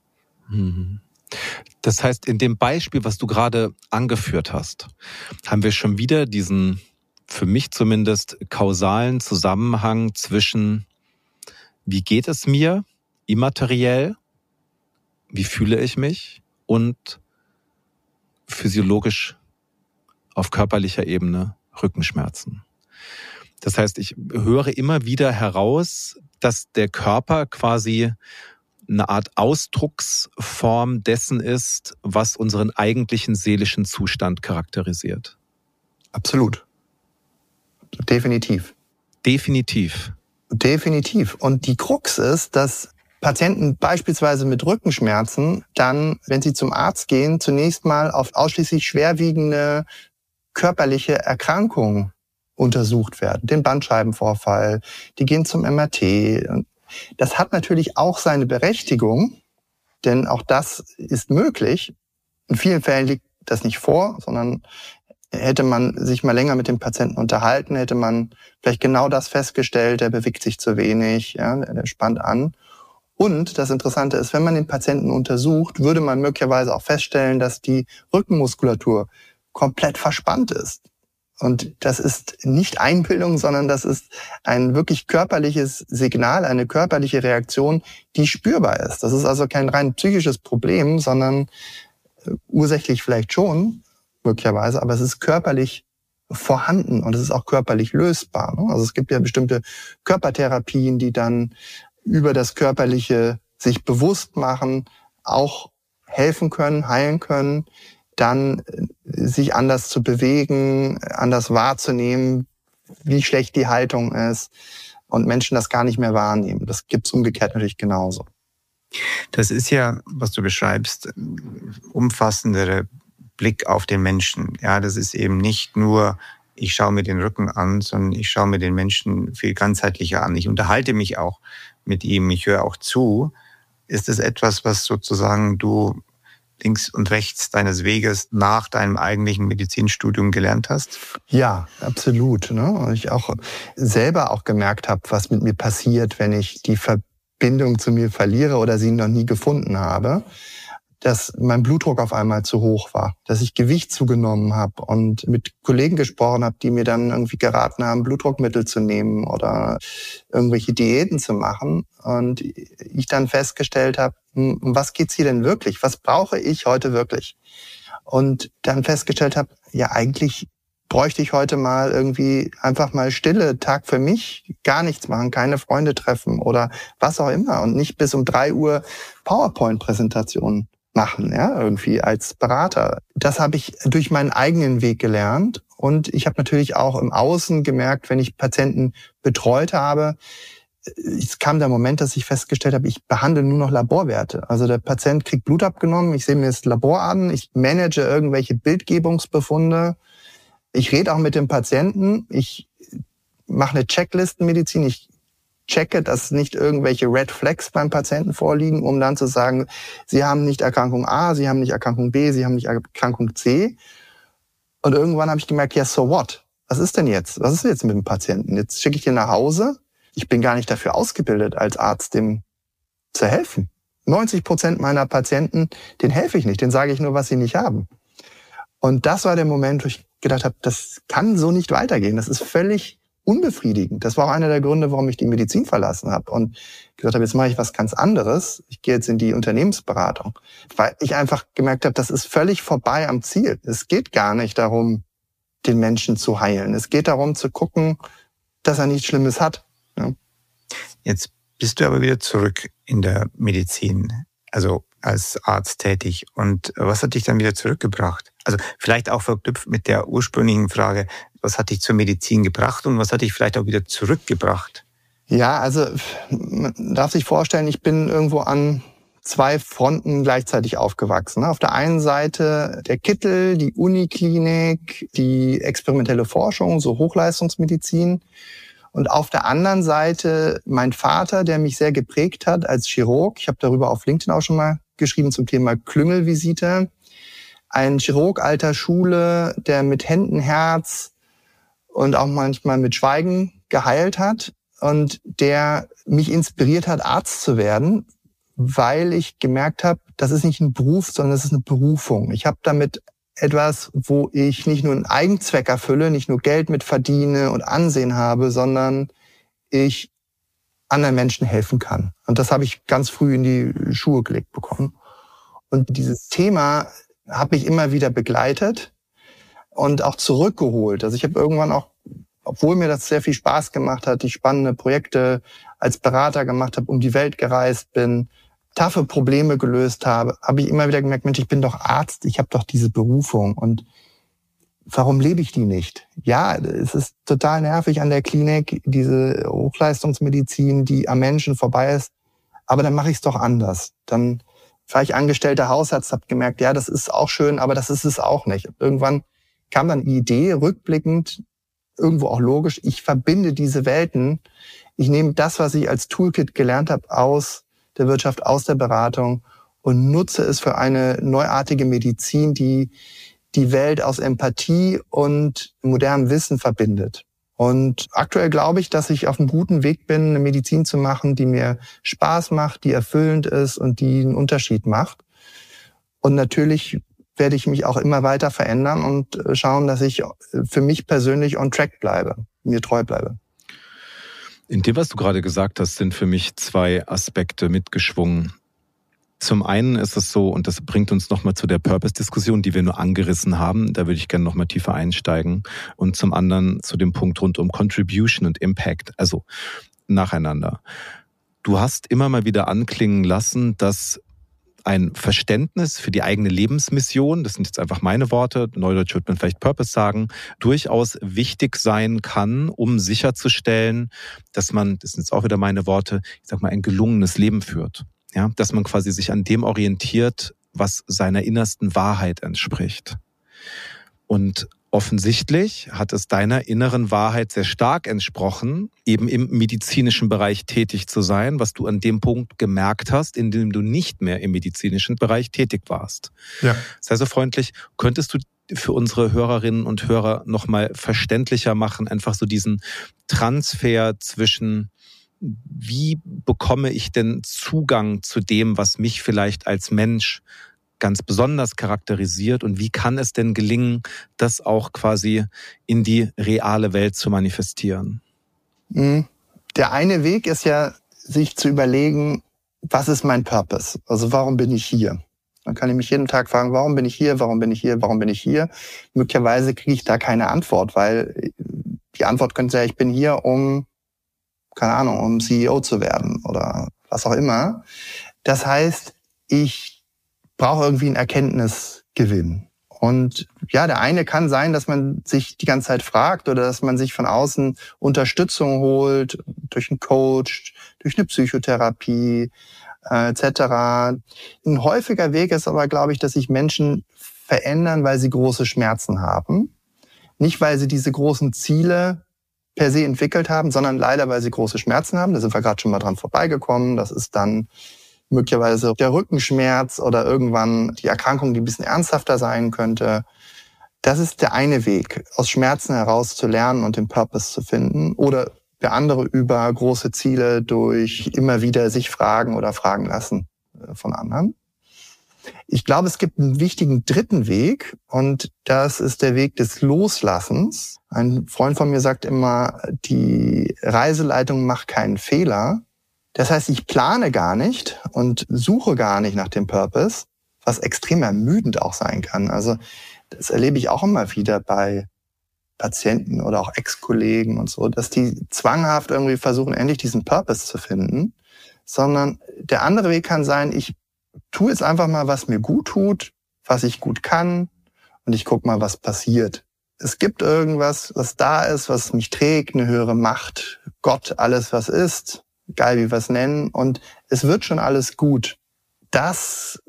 Das heißt, in dem Beispiel, was du gerade angeführt hast, haben wir schon wieder diesen, für mich zumindest, kausalen Zusammenhang zwischen, wie geht es mir immateriell, wie fühle ich mich und physiologisch auf körperlicher Ebene Rückenschmerzen. Das heißt, ich höre immer wieder heraus, dass der Körper quasi eine Art Ausdrucksform dessen ist, was unseren eigentlichen seelischen Zustand charakterisiert. Absolut. Definitiv. Definitiv. Definitiv. Und die Krux ist, dass Patienten beispielsweise mit Rückenschmerzen dann, wenn sie zum Arzt gehen, zunächst mal auf ausschließlich schwerwiegende körperliche Erkrankungen untersucht werden. Den Bandscheibenvorfall, die gehen zum M R T. Das hat natürlich auch seine Berechtigung, denn auch das ist möglich. In vielen Fällen liegt das nicht vor, sondern hätte man sich mal länger mit dem Patienten unterhalten, hätte man vielleicht genau das festgestellt, der bewegt sich zu wenig, ja, der spannt an. Und das Interessante ist, wenn man den Patienten untersucht, würde man möglicherweise auch feststellen, dass die Rückenmuskulatur komplett verspannt ist. Und das ist nicht Einbildung, sondern das ist ein wirklich körperliches Signal, eine körperliche Reaktion, die spürbar ist. Das ist also kein rein psychisches Problem, sondern ursächlich vielleicht schon, möglicherweise, aber es ist körperlich vorhanden und es ist auch körperlich lösbar. Also es gibt ja bestimmte Körpertherapien, die dann über das Körperliche sich bewusst machen, auch helfen können, heilen können, dann sich anders zu bewegen, anders wahrzunehmen, wie schlecht die Haltung ist und Menschen das gar nicht mehr wahrnehmen. Das gibt's umgekehrt natürlich genauso. Das ist ja, was du beschreibst, umfassendere Blick auf den Menschen. Ja, das ist eben nicht nur, ich schaue mir den Rücken an, sondern ich schaue mir den Menschen viel ganzheitlicher an. Ich unterhalte mich auch mit ihm, ich höre auch zu. Ist das etwas, was sozusagen du links und rechts deines Weges nach deinem eigentlichen Medizinstudium gelernt hast? Ja, absolut. Ne? Und ich auch selber auch gemerkt habe, was mit mir passiert, wenn ich die Verbindung zu mir verliere oder sie noch nie gefunden habe, dass mein Blutdruck auf einmal zu hoch war, dass ich Gewicht zugenommen habe und mit Kollegen gesprochen habe, die mir dann irgendwie geraten haben, Blutdruckmittel zu nehmen oder irgendwelche Diäten zu machen. Und ich dann festgestellt habe, um was geht's hier denn wirklich? Was brauche ich heute wirklich? Und dann festgestellt habe, ja, eigentlich bräuchte ich heute mal irgendwie einfach mal Stille, Tag für mich, gar nichts machen, keine Freunde treffen oder was auch immer und nicht bis um drei Uhr PowerPoint-Präsentationen machen, ja, irgendwie als Berater. Das habe ich durch meinen eigenen Weg gelernt und ich habe natürlich auch im Außen gemerkt, wenn ich Patienten betreut habe, es kam der Moment, dass ich festgestellt habe, ich behandle nur noch Laborwerte. Also der Patient kriegt Blut abgenommen, ich sehe mir das Labor an, ich manage irgendwelche Bildgebungsbefunde, ich rede auch mit dem Patienten, ich mache eine Checklistenmedizin, ich checke, dass nicht irgendwelche Red Flags beim Patienten vorliegen, um dann zu sagen, Sie haben nicht Erkrankung A, Sie haben nicht Erkrankung B, Sie haben nicht Erkrankung C. Und irgendwann habe ich gemerkt, ja, so what? Was ist denn jetzt? Was ist jetzt mit dem Patienten? Jetzt schicke ich den nach Hause. Ich bin gar nicht dafür ausgebildet, als Arzt dem zu helfen. neunzig Prozent meiner Patienten, denen helfe ich nicht, denen sage ich nur, was sie nicht haben. Und das war der Moment, wo ich gedacht habe, das kann so nicht weitergehen. Das ist völlig unbefriedigend. Das war auch einer der Gründe, warum ich die Medizin verlassen habe und gesagt habe, jetzt mache ich was ganz anderes. Ich gehe jetzt in die Unternehmensberatung, weil ich einfach gemerkt habe, das ist völlig vorbei am Ziel. Es geht gar nicht darum, den Menschen zu heilen. Es geht darum, zu gucken, dass er nichts Schlimmes hat. Ja. Jetzt bist du aber wieder zurück in der Medizin, also als Arzt tätig. Und was hat dich dann wieder zurückgebracht? Also vielleicht auch verknüpft mit der ursprünglichen Frage, was hat dich zur Medizin gebracht und was hat dich vielleicht auch wieder zurückgebracht? Ja, also man darf sich vorstellen, ich bin irgendwo an zwei Fronten gleichzeitig aufgewachsen. Auf der einen Seite der Kittel, die Uniklinik, die experimentelle Forschung, so Hochleistungsmedizin. Und auf der anderen Seite mein Vater, der mich sehr geprägt hat als Chirurg. Ich habe darüber auf LinkedIn auch schon mal geschrieben zum Thema Klüngelvisite. Ein Chirurg alter Schule, der mit Händen, Herz und auch manchmal mit Schweigen geheilt hat und der mich inspiriert hat, Arzt zu werden, weil ich gemerkt habe, das ist nicht ein Beruf, sondern das ist eine Berufung. Ich habe damit etwas, wo ich nicht nur einen Eigenzweck erfülle, nicht nur Geld mit verdiene und Ansehen habe, sondern ich anderen Menschen helfen kann. Und das habe ich ganz früh in die Schuhe gelegt bekommen. Und dieses Thema hat mich immer wieder begleitet und auch zurückgeholt. Also ich habe irgendwann auch, obwohl mir das sehr viel Spaß gemacht hat, ich spannende Projekte als Berater gemacht habe, um die Welt gereist bin, taffe Probleme gelöst habe, habe ich immer wieder gemerkt, Mensch, ich bin doch Arzt, ich habe doch diese Berufung und warum lebe ich die nicht? Ja, es ist total nervig an der Klinik, diese Hochleistungsmedizin, die am Menschen vorbei ist, aber dann mache ich es doch anders. Dann war ich angestellter Hausarzt, habe gemerkt, ja, das ist auch schön, aber das ist es auch nicht. Irgendwann kam dann die Idee, rückblickend, irgendwo auch logisch, ich verbinde diese Welten. Ich nehme das, was ich als Toolkit gelernt habe, aus der Wirtschaft, aus der Beratung und nutze es für eine neuartige Medizin, die die Welt aus Empathie und modernem Wissen verbindet. Und aktuell glaube ich, dass ich auf einem guten Weg bin, eine Medizin zu machen, die mir Spaß macht, die erfüllend ist und die einen Unterschied macht. Und natürlich werde ich mich auch immer weiter verändern und schauen, dass ich für mich persönlich on track bleibe, mir treu bleibe. In dem, was du gerade gesagt hast, sind für mich zwei Aspekte mitgeschwungen. Zum einen ist es so, und das bringt uns nochmal zu der Purpose-Diskussion, die wir nur angerissen haben, da würde ich gerne nochmal tiefer einsteigen. Und zum anderen zu dem Punkt rund um Contribution und Impact, also nacheinander. Du hast immer mal wieder anklingen lassen, dass ein Verständnis für die eigene Lebensmission, das sind jetzt einfach meine Worte, neudeutsch würde man vielleicht Purpose sagen, durchaus wichtig sein kann, um sicherzustellen, dass man, das sind jetzt auch wieder meine Worte, ich sag mal, ein gelungenes Leben führt. Ja, dass man quasi sich an dem orientiert, was seiner innersten Wahrheit entspricht. Und offensichtlich hat es deiner inneren Wahrheit sehr stark entsprochen, eben im medizinischen Bereich tätig zu sein, was du an dem Punkt gemerkt hast, in dem du nicht mehr im medizinischen Bereich tätig warst. Ja. Sei so freundlich, könntest du für unsere Hörerinnen und Hörer nochmal verständlicher machen, einfach so diesen Transfer zwischen wie bekomme ich denn Zugang zu dem, was mich vielleicht als Mensch ganz besonders charakterisiert und wie kann es denn gelingen, das auch quasi in die reale Welt zu manifestieren? Der eine Weg ist ja, sich zu überlegen, was ist mein Purpose? Also warum bin ich hier? Dann kann ich mich jeden Tag fragen, warum bin ich hier, warum bin ich hier, warum bin ich hier? Möglicherweise kriege ich da keine Antwort, weil die Antwort könnte sein, ich bin hier, um keine Ahnung, um C E O zu werden oder was auch immer. Das heißt, ich brauche irgendwie einen Erkenntnisgewinn. Und ja, der eine kann sein, dass man sich die ganze Zeit fragt oder dass man sich von außen Unterstützung holt, durch einen Coach, durch eine Psychotherapie äh, et cetera. Ein häufiger Weg ist aber, glaube ich, dass sich Menschen verändern, weil sie große Schmerzen haben. Nicht, weil sie diese großen Ziele per se entwickelt haben, sondern leider, weil sie große Schmerzen haben. Da sind wir gerade schon mal dran vorbeigekommen. Das ist dann möglicherweise der Rückenschmerz oder irgendwann die Erkrankung, die ein bisschen ernsthafter sein könnte. Das ist der eine Weg, aus Schmerzen heraus zu lernen und den Purpose zu finden. Oder der andere über große Ziele durch immer wieder sich fragen oder fragen lassen von anderen. Ich glaube, es gibt einen wichtigen dritten Weg und das ist der Weg des Loslassens. Ein Freund von mir sagt immer, die Reiseleitung macht keinen Fehler. Das heißt, ich plane gar nicht und suche gar nicht nach dem Purpose, was extrem ermüdend auch sein kann. Also das erlebe ich auch immer wieder bei Patienten oder auch Ex-Kollegen und so, dass die zwanghaft irgendwie versuchen, endlich diesen Purpose zu finden, sondern der andere Weg kann sein, ich tue jetzt einfach mal, was mir gut tut, was ich gut kann und ich gucke mal, was passiert. Es gibt irgendwas, was da ist, was mich trägt, eine höhere Macht, Gott, alles was ist, egal wie wir es nennen, und es wird schon alles gut. Das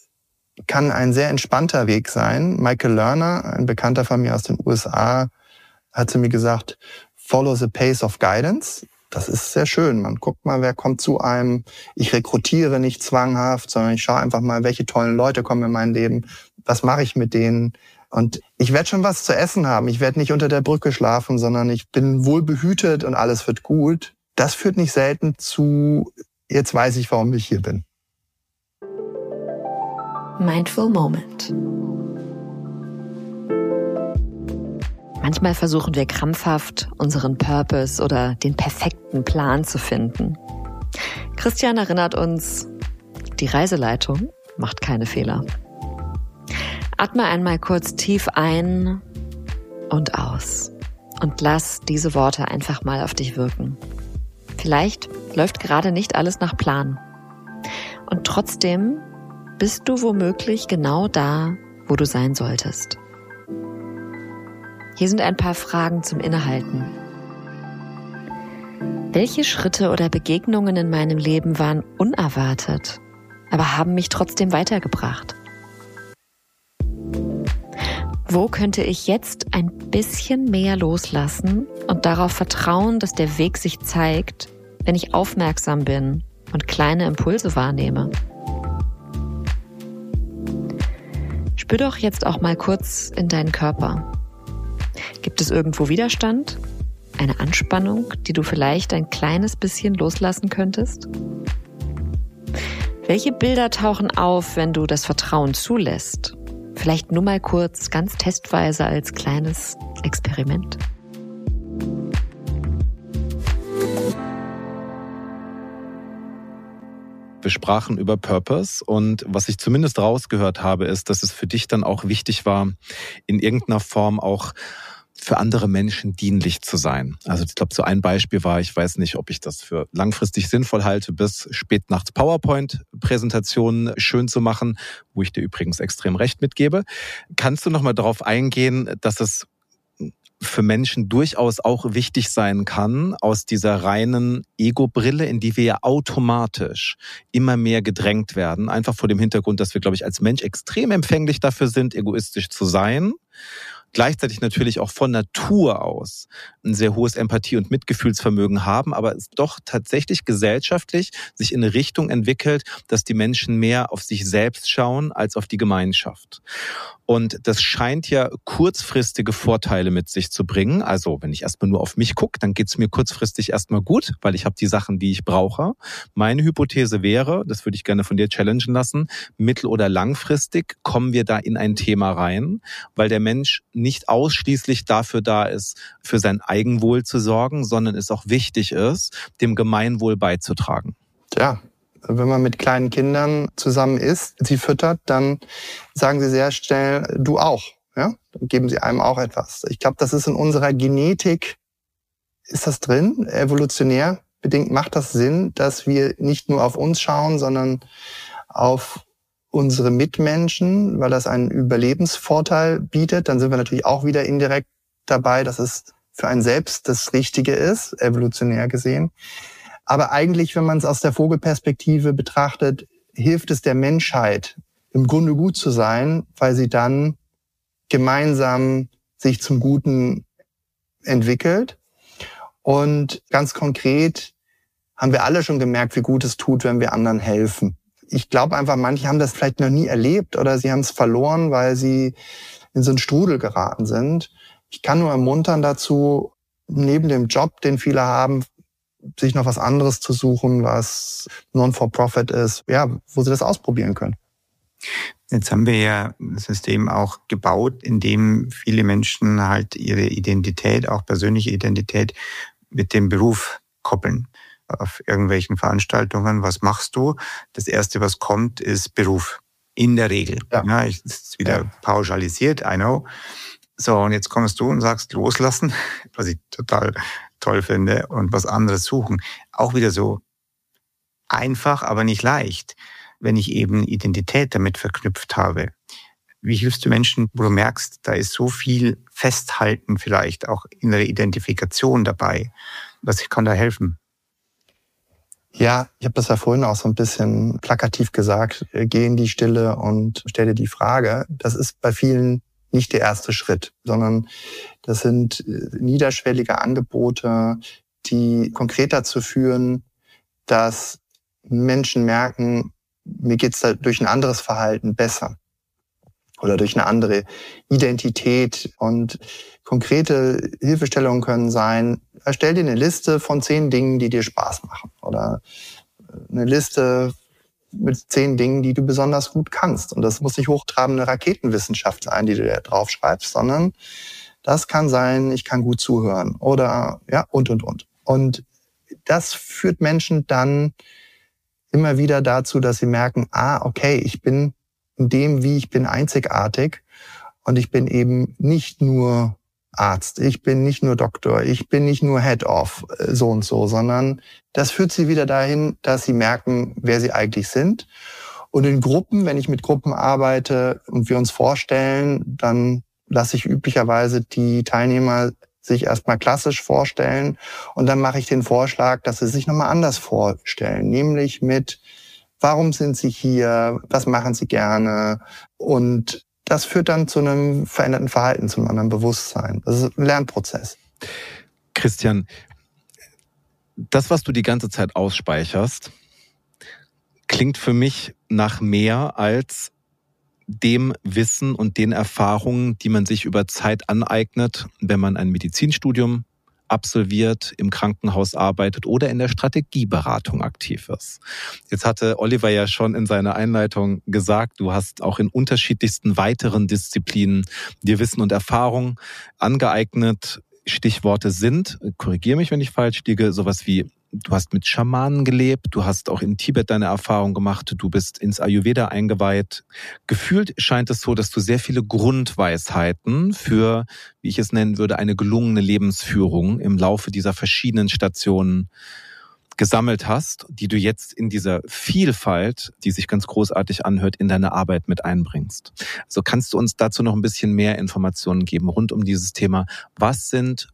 kann ein sehr entspannter Weg sein. Michael Lerner, ein Bekannter von mir aus den U S A, hat zu mir gesagt, follow the pace of guidance. Das ist sehr schön. Man guckt mal, wer kommt zu einem. Ich rekrutiere nicht zwanghaft, sondern ich schaue einfach mal, welche tollen Leute kommen in mein Leben. Was mache ich mit denen? Und ich werde schon was zu essen haben. Ich werde nicht unter der Brücke schlafen, sondern ich bin wohl behütet und alles wird gut. Das führt nicht selten zu, jetzt weiß ich, warum ich hier bin. Mindful Moment. Manchmal versuchen wir krampfhaft, unseren Purpose oder den perfekten Plan zu finden. Christian erinnert uns, die Reiseleitung macht keine Fehler. Atme einmal kurz tief ein und aus und lass diese Worte einfach mal auf dich wirken. Vielleicht läuft gerade nicht alles nach Plan. Und trotzdem bist du womöglich genau da, wo du sein solltest. Hier sind ein paar Fragen zum Innehalten. Welche Schritte oder Begegnungen in meinem Leben waren unerwartet, aber haben mich trotzdem weitergebracht? Wo könnte ich jetzt ein bisschen mehr loslassen und darauf vertrauen, dass der Weg sich zeigt, wenn ich aufmerksam bin und kleine Impulse wahrnehme? Spür doch jetzt auch mal kurz in deinen Körper. Gibt es irgendwo Widerstand? Eine Anspannung, die du vielleicht ein kleines bisschen loslassen könntest? Welche Bilder tauchen auf, wenn du das Vertrauen zulässt? Vielleicht nur mal kurz, ganz testweise als kleines Experiment. Wir sprachen über Purpose und was ich zumindest rausgehört habe, ist, dass es für dich dann auch wichtig war, in irgendeiner Form auch für andere Menschen dienlich zu sein. Also ich glaube, so ein Beispiel war, ich weiß nicht, ob ich das für langfristig sinnvoll halte, bis spät nachts PowerPoint-Präsentationen schön zu machen, wo ich dir übrigens extrem recht mitgebe. Kannst du noch mal darauf eingehen, dass es für Menschen durchaus auch wichtig sein kann, aus dieser reinen Ego-Brille, in die wir ja automatisch immer mehr gedrängt werden, einfach vor dem Hintergrund, dass wir, glaube ich, als Mensch extrem empfänglich dafür sind, egoistisch zu sein, gleichzeitig natürlich auch von Natur aus ein sehr hohes Empathie- und Mitgefühlsvermögen haben, aber es doch tatsächlich gesellschaftlich sich in eine Richtung entwickelt, dass die Menschen mehr auf sich selbst schauen als auf die Gemeinschaft. Und das scheint ja kurzfristige Vorteile mit sich zu bringen. Also wenn ich erstmal nur auf mich gucke, dann geht es mir kurzfristig erstmal gut, weil ich habe die Sachen, die ich brauche. Meine Hypothese wäre, das würde ich gerne von dir challengen lassen, mittel- oder langfristig kommen wir da in ein Thema rein, weil der Mensch nicht ausschließlich dafür da ist, für sein Eigenwohl zu sorgen, sondern es auch wichtig ist, dem Gemeinwohl beizutragen. Ja. Wenn man mit kleinen Kindern zusammen isst, sie füttert, dann sagen sie sehr schnell, du auch. Ja? Dann geben sie einem auch etwas. Ich glaube, das ist in unserer Genetik, ist das drin, evolutionär bedingt macht das Sinn, dass wir nicht nur auf uns schauen, sondern auf unsere Mitmenschen, weil das einen Überlebensvorteil bietet. Dann sind wir natürlich auch wieder indirekt dabei, dass es für einen selbst das Richtige ist, evolutionär gesehen. Aber eigentlich, wenn man es aus der Vogelperspektive betrachtet, hilft es der Menschheit, im Grunde gut zu sein, weil sie dann gemeinsam sich zum Guten entwickelt. Und ganz konkret haben wir alle schon gemerkt, wie gut es tut, wenn wir anderen helfen. Ich glaube einfach, manche haben das vielleicht noch nie erlebt oder sie haben es verloren, weil sie in so einen Strudel geraten sind. Ich kann nur ermuntern dazu, neben dem Job, den viele haben, sich noch was anderes zu suchen, was Non-for-Profit ist, ja, wo sie das ausprobieren können. Jetzt haben wir ja ein System auch gebaut, in dem viele Menschen halt ihre Identität, auch persönliche Identität, mit dem Beruf koppeln. Auf irgendwelchen Veranstaltungen, was machst du? Das Erste, was kommt, ist Beruf. In der Regel. Ja, ja ich, das ist wieder ja. pauschalisiert, I know. So, und jetzt kommst du und sagst loslassen, was ich total toll finde, und was anderes suchen. Auch wieder so einfach, aber nicht leicht, wenn ich eben Identität damit verknüpft habe. Wie hilfst du Menschen, wo du merkst, da ist so viel Festhalten vielleicht, auch innere Identifikation dabei? Was kann da helfen? Ja, ich habe das ja vorhin auch so ein bisschen plakativ gesagt. Geh in die Stille und stell dir die Frage. Das ist bei vielen nicht der erste Schritt, sondern das sind niederschwellige Angebote, die konkret dazu führen, dass Menschen merken, mir geht's da durch ein anderes Verhalten besser oder durch eine andere Identität. Und konkrete Hilfestellungen können sein, erstell dir eine Liste von zehn Dingen, die dir Spaß machen, oder eine Liste mit zehn Dingen, die du besonders gut kannst. Und das muss nicht hochtrabende Raketenwissenschaft sein, die du da draufschreibst, sondern das kann sein, ich kann gut zuhören oder ja und, und, und. Und das führt Menschen dann immer wieder dazu, dass sie merken, ah, okay, ich bin in dem, wie ich bin, einzigartig und ich bin eben nicht nur Arzt, ich bin nicht nur Doktor, ich bin nicht nur Head of so und so, sondern das führt sie wieder dahin, dass sie merken, wer sie eigentlich sind. Und in Gruppen, wenn ich mit Gruppen arbeite und wir uns vorstellen, dann lasse ich üblicherweise die Teilnehmer sich erstmal klassisch vorstellen und dann mache ich den Vorschlag, dass sie sich nochmal anders vorstellen, nämlich mit, warum sind sie hier, was machen sie gerne, und das führt dann zu einem veränderten Verhalten, zu einem anderen Bewusstsein. Das ist ein Lernprozess. Christian, das, was du die ganze Zeit ausspeicherst, klingt für mich nach mehr als dem Wissen und den Erfahrungen, die man sich über Zeit aneignet, wenn man ein Medizinstudium absolviert, im Krankenhaus arbeitet oder in der Strategieberatung aktiv ist. Jetzt hatte Oliver ja schon in seiner Einleitung gesagt, du hast auch in unterschiedlichsten weiteren Disziplinen dir Wissen und Erfahrung angeeignet. Stichworte sind, korrigiere mich, wenn ich falsch liege, sowas wie: Du hast mit Schamanen gelebt, du hast auch in Tibet deine Erfahrung gemacht, du bist ins Ayurveda eingeweiht. Gefühlt scheint es so, dass du sehr viele Grundweisheiten für, wie ich es nennen würde, eine gelungene Lebensführung im Laufe dieser verschiedenen Stationen gesammelt hast, die du jetzt in dieser Vielfalt, die sich ganz großartig anhört, in deine Arbeit mit einbringst. Also kannst du uns dazu noch ein bisschen mehr Informationen geben rund um dieses Thema? Was sind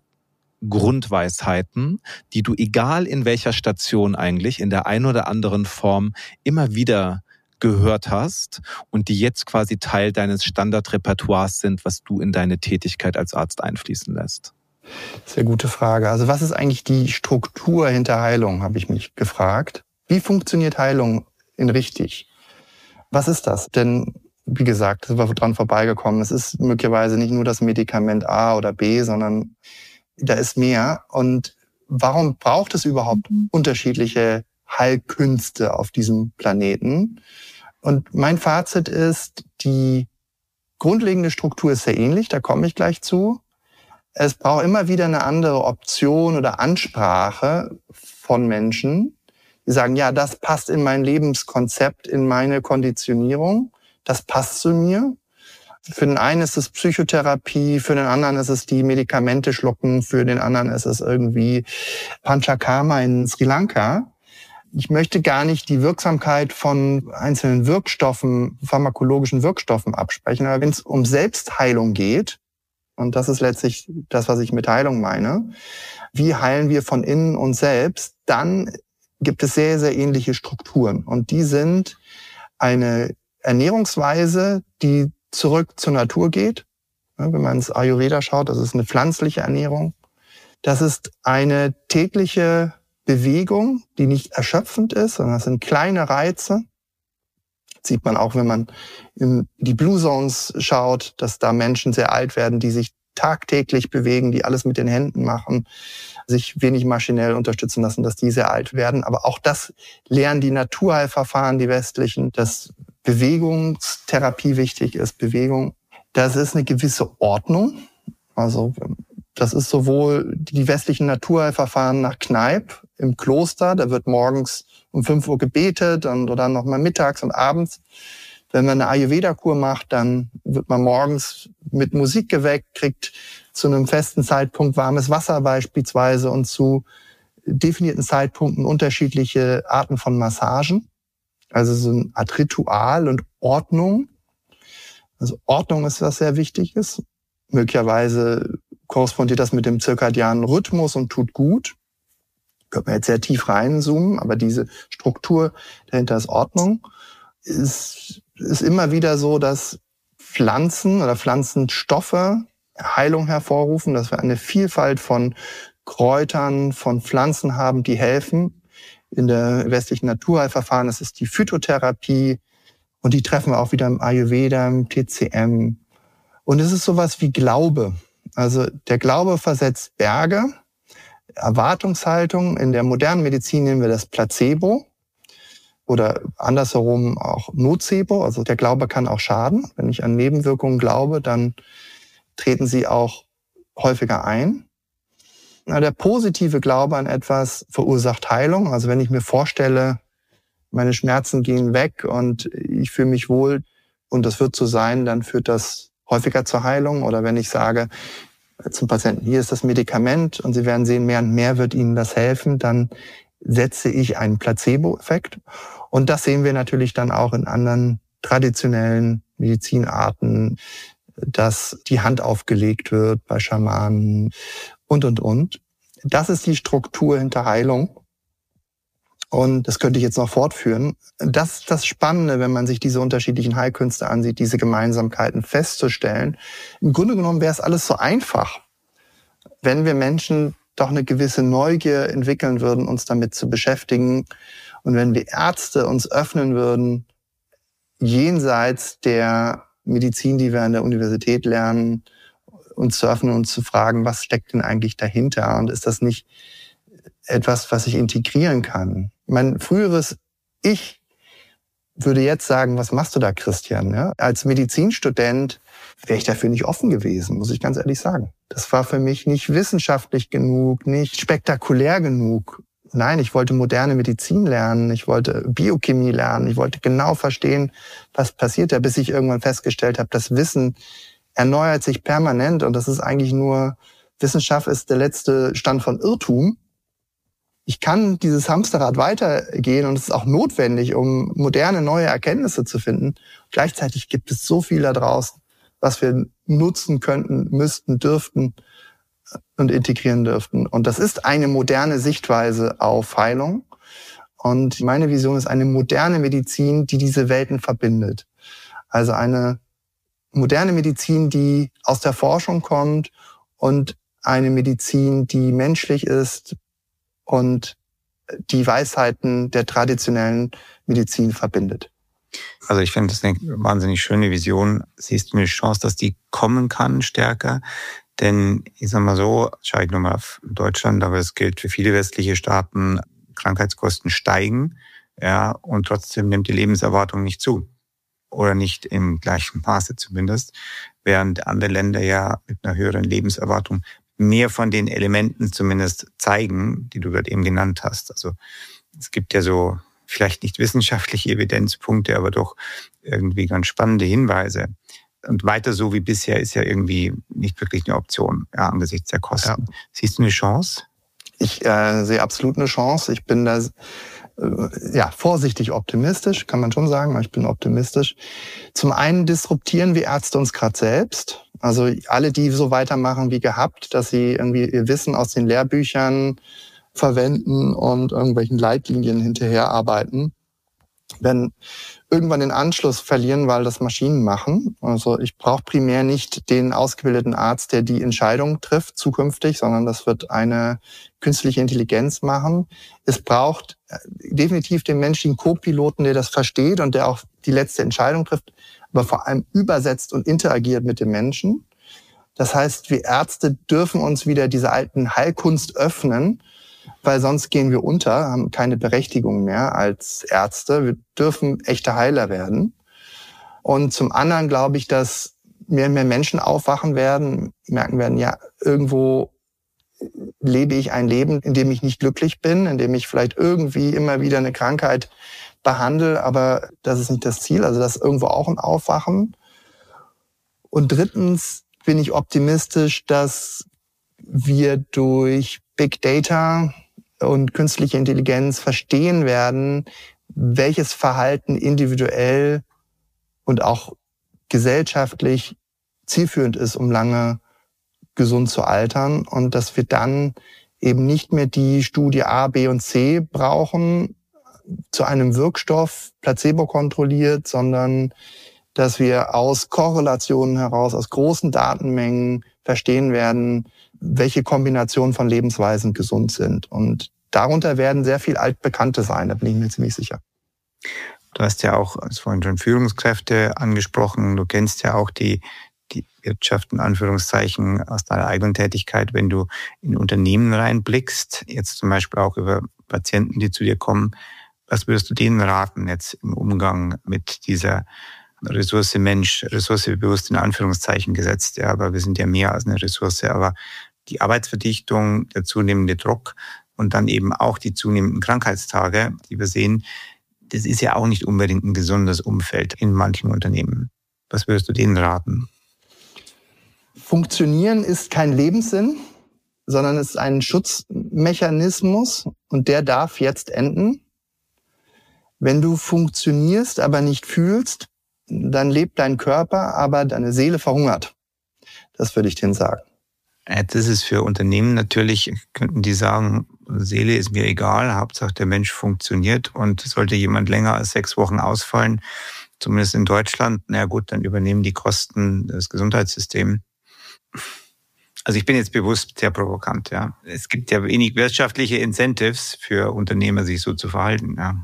Grundweisheiten, die du, egal in welcher Station eigentlich, in der einen oder anderen Form immer wieder gehört hast und die jetzt quasi Teil deines Standardrepertoires sind, was du in deine Tätigkeit als Arzt einfließen lässt? Sehr gute Frage. Also was ist eigentlich die Struktur hinter Heilung, habe ich mich gefragt. Wie funktioniert Heilung in richtig? Was ist das? Denn wie gesagt, sind wir dran vorbeigekommen. Es ist möglicherweise nicht nur das Medikament A oder B, sondern da ist mehr. Und warum braucht es überhaupt unterschiedliche Heilkünste auf diesem Planeten? Und mein Fazit ist, die grundlegende Struktur ist sehr ähnlich, da komme ich gleich zu. Es braucht immer wieder eine andere Option oder Ansprache von Menschen, die sagen, ja, das passt in mein Lebenskonzept, in meine Konditionierung, das passt zu mir. Für den einen ist es Psychotherapie, für den anderen ist es die Medikamente schlucken, für den anderen ist es irgendwie Panchakarma in Sri Lanka. Ich möchte gar nicht die Wirksamkeit von einzelnen Wirkstoffen, pharmakologischen Wirkstoffen absprechen, aber wenn es um Selbstheilung geht, und das ist letztlich das, was ich mit Heilung meine, wie heilen wir von innen uns selbst, dann gibt es sehr, sehr ähnliche Strukturen. Und die sind eine Ernährungsweise, die zurück zur Natur geht. Wenn man ins Ayurveda schaut, das ist eine pflanzliche Ernährung. Das ist eine tägliche Bewegung, die nicht erschöpfend ist, sondern das sind kleine Reize. Das sieht man auch, wenn man in die Blue Zones schaut, dass da Menschen sehr alt werden, die sich tagtäglich bewegen, die alles mit den Händen machen, sich wenig maschinell unterstützen lassen, dass die sehr alt werden. Aber auch das lernen die Naturheilverfahren, die westlichen, dass Bewegungstherapie wichtig ist, Bewegung. Das ist eine gewisse Ordnung. Also das ist sowohl die westlichen Naturheilverfahren nach Kneipp im Kloster, da wird morgens um fünf Uhr gebetet und oder nochmal mittags und abends. Wenn man eine Ayurveda-Kur macht, dann wird man morgens mit Musik geweckt, kriegt zu einem festen Zeitpunkt warmes Wasser beispielsweise und zu definierten Zeitpunkten unterschiedliche Arten von Massagen. Also so eine Art Ritual und Ordnung. Also Ordnung ist was sehr wichtig ist. Möglicherweise korrespondiert das mit dem zirkadianen Rhythmus und tut gut. Könnte man jetzt sehr tief reinzoomen, aber diese Struktur dahinter ist Ordnung. Es ist immer wieder so, dass Pflanzen oder Pflanzenstoffe Heilung hervorrufen, dass wir eine Vielfalt von Kräutern, von Pflanzen haben, die helfen. In der westlichen Naturheilverfahren, das ist die Phytotherapie und die treffen wir auch wieder im Ayurveda, im T C M. Und es ist sowas wie Glaube. Also der Glaube versetzt Berge, Erwartungshaltung. In der modernen Medizin nehmen wir das Placebo oder andersherum auch Nocebo. Also der Glaube kann auch schaden. Wenn ich an Nebenwirkungen glaube, dann treten sie auch häufiger ein. Der positive Glaube an etwas verursacht Heilung. Also wenn ich mir vorstelle, meine Schmerzen gehen weg und ich fühle mich wohl und das wird so sein, dann führt das häufiger zur Heilung. Oder wenn ich sage, zum Patienten, hier ist das Medikament und Sie werden sehen, mehr und mehr wird Ihnen das helfen, dann setze ich einen Placebo-Effekt. Und das sehen wir natürlich dann auch in anderen traditionellen Medizinarten, dass die Hand aufgelegt wird bei Schamanen und, und, und. Das ist die Struktur hinter Heilung. Und das könnte ich jetzt noch fortführen. Das ist das Spannende, wenn man sich diese unterschiedlichen Heilkünste ansieht, diese Gemeinsamkeiten festzustellen. Im Grunde genommen wäre es alles so einfach, wenn wir Menschen doch eine gewisse Neugier entwickeln würden, uns damit zu beschäftigen. Und wenn wir Ärzte uns öffnen würden, jenseits der Medizin, die wir an der Universität lernen, uns zu öffnen und zu fragen, was steckt denn eigentlich dahinter? Und ist das nicht etwas, was ich integrieren kann? Mein früheres Ich würde jetzt sagen, was machst du da, Christian? Ja? Als Medizinstudent wäre ich dafür nicht offen gewesen, muss ich ganz ehrlich sagen. Das war für mich nicht wissenschaftlich genug, nicht spektakulär genug. Nein, ich wollte moderne Medizin lernen, ich wollte Biochemie lernen, ich wollte genau verstehen, was passiert da, bis ich irgendwann festgestellt habe, das Wissen erneuert sich permanent und das ist eigentlich nur, Wissenschaft ist der letzte Stand von Irrtum. Ich kann dieses Hamsterrad weitergehen und es ist auch notwendig, um moderne, neue Erkenntnisse zu finden. Gleichzeitig gibt es so viel da draußen, was wir nutzen könnten, müssten, dürften und integrieren dürften. Und das ist eine moderne Sichtweise auf Heilung. Und meine Vision ist eine moderne Medizin, die diese Welten verbindet. Also eine moderne Medizin, die aus der Forschung kommt und eine Medizin, die menschlich ist, und die Weisheiten der traditionellen Medizin verbindet. Also ich finde das eine wahnsinnig schöne Vision. Siehst du eine Chance, dass die kommen kann stärker? Denn ich sag mal so, schaue ich nur mal auf Deutschland, aber es gilt für viele westliche Staaten, Krankheitskosten steigen, ja, und trotzdem nimmt die Lebenserwartung nicht zu. Oder nicht im gleichen Maße zumindest. Während andere Länder ja mit einer höheren Lebenserwartung mehr von den Elementen zumindest zeigen, die du gerade eben genannt hast. Also es gibt ja so vielleicht nicht wissenschaftliche Evidenzpunkte, aber doch irgendwie ganz spannende Hinweise. Und weiter so wie bisher ist ja irgendwie nicht wirklich eine Option, ja, angesichts der Kosten. Ja. Siehst du eine Chance? Ich äh, sehe absolut eine Chance. Ich bin da äh, ja vorsichtig optimistisch, kann man schon sagen. Ich bin optimistisch. Zum einen disruptieren wir Ärzte uns gerade selbst. Also alle, die so weitermachen wie gehabt, dass sie irgendwie ihr Wissen aus den Lehrbüchern verwenden und irgendwelchen Leitlinien hinterher arbeiten, werden irgendwann den Anschluss verlieren, weil das Maschinen machen. Also ich brauche primär nicht den ausgebildeten Arzt, der die Entscheidung trifft zukünftig, sondern das wird eine künstliche Intelligenz machen. Es braucht definitiv den menschlichen Co-Piloten, der das versteht und der auch die letzte Entscheidung trifft, aber vor allem übersetzt und interagiert mit dem Menschen. Das heißt, wir Ärzte dürfen uns wieder diese alten Heilkunst öffnen, weil sonst gehen wir unter, haben keine Berechtigung mehr als Ärzte. Wir dürfen echte Heiler werden. Und zum anderen glaube ich, dass mehr und mehr Menschen aufwachen werden, merken werden, ja, irgendwo lebe ich ein Leben, in dem ich nicht glücklich bin, in dem ich vielleicht irgendwie immer wieder eine Krankheit behandle, aber das ist nicht das Ziel. Also das ist irgendwo auch ein Aufwachen. Und drittens bin ich optimistisch, dass wir durch Big Data und künstliche Intelligenz verstehen werden, welches Verhalten individuell und auch gesellschaftlich zielführend ist, um lange gesund zu altern. Und dass wir dann eben nicht mehr die Studie A, B und C brauchen zu einem Wirkstoff, placebo kontrolliert, sondern dass wir aus Korrelationen heraus, aus großen Datenmengen verstehen werden, welche Kombinationen von Lebensweisen gesund sind. Und darunter werden sehr viel Altbekannte sein, da bin ich mir ziemlich sicher. Du hast ja auch als vorhin schon Führungskräfte angesprochen. Du kennst ja auch die, die Wirtschaft in Anführungszeichen aus deiner eigenen Tätigkeit, wenn du in Unternehmen reinblickst, jetzt zum Beispiel auch über Patienten, die zu dir kommen. Was würdest du denen raten jetzt im Umgang mit dieser Ressource Mensch, Ressource bewusst in Anführungszeichen gesetzt, ja, aber wir sind ja mehr als eine Ressource, aber die Arbeitsverdichtung, der zunehmende Druck und dann eben auch die zunehmenden Krankheitstage, die wir sehen, das ist ja auch nicht unbedingt ein gesundes Umfeld in manchen Unternehmen. Was würdest du denen raten? Funktionieren ist kein Lebenssinn, sondern es ist ein Schutzmechanismus und der darf jetzt enden. Wenn du funktionierst, aber nicht fühlst, dann lebt dein Körper, aber deine Seele verhungert. Das würde ich denen sagen. Das ist für Unternehmen natürlich, könnten die sagen, Seele ist mir egal, Hauptsache der Mensch funktioniert und sollte jemand länger als sechs Wochen ausfallen, zumindest in Deutschland, na gut, dann übernehmen die Kosten das Gesundheitssystem. Also ich bin jetzt bewusst sehr provokant, ja. Es gibt ja wenig wirtschaftliche Incentives für Unternehmer, sich so zu verhalten, ja.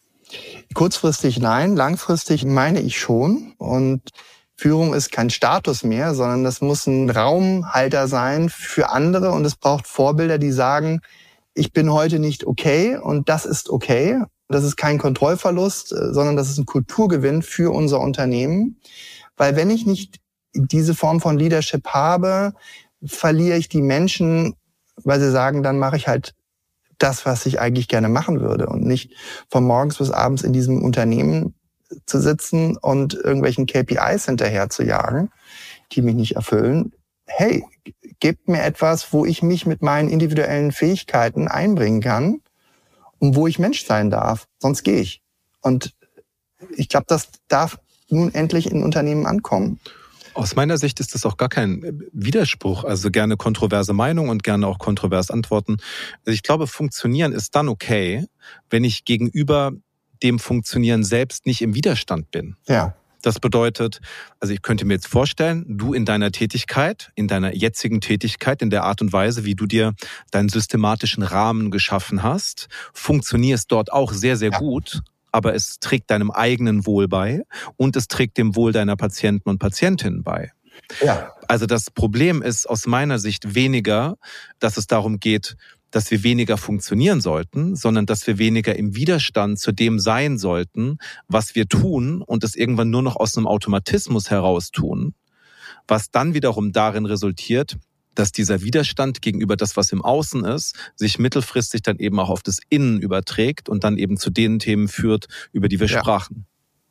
Kurzfristig nein, langfristig meine ich schon. Und Führung ist kein Status mehr, sondern das muss ein Raumhalter sein für andere. Und es braucht Vorbilder, die sagen, ich bin heute nicht okay und das ist okay. Das ist kein Kontrollverlust, sondern das ist ein Kulturgewinn für unser Unternehmen. Weil wenn ich nicht diese Form von Leadership habe, verliere ich die Menschen, weil sie sagen, dann mache ich halt das, was ich eigentlich gerne machen würde und nicht von morgens bis abends in diesem Unternehmen zu sitzen und irgendwelchen K P Is hinterher zu jagen, die mich nicht erfüllen. Hey, gebt mir etwas, wo ich mich mit meinen individuellen Fähigkeiten einbringen kann und wo ich Mensch sein darf, sonst gehe ich. Und ich glaube, das darf nun endlich in Unternehmen ankommen. Aus meiner Sicht ist das auch gar kein Widerspruch, also gerne kontroverse Meinung und gerne auch kontrovers antworten. Also ich glaube, funktionieren ist dann okay, wenn ich gegenüber dem Funktionieren selbst nicht im Widerstand bin. Ja. Das bedeutet, also ich könnte mir jetzt vorstellen, du in deiner Tätigkeit, in deiner jetzigen Tätigkeit, in der Art und Weise, wie du dir deinen systematischen Rahmen geschaffen hast, funktionierst dort auch sehr, sehr ja. gut. Aber es trägt deinem eigenen Wohl bei und es trägt dem Wohl deiner Patienten und Patientinnen bei. Ja. Also das Problem ist aus meiner Sicht weniger, dass es darum geht, dass wir weniger funktionieren sollten, sondern dass wir weniger im Widerstand zu dem sein sollten, was wir tun und es irgendwann nur noch aus einem Automatismus heraus tun, was dann wiederum darin resultiert, dass dieser Widerstand gegenüber das, was im Außen ist, sich mittelfristig dann eben auch auf das Innen überträgt und dann eben zu den Themen führt, über die wir ja. sprachen.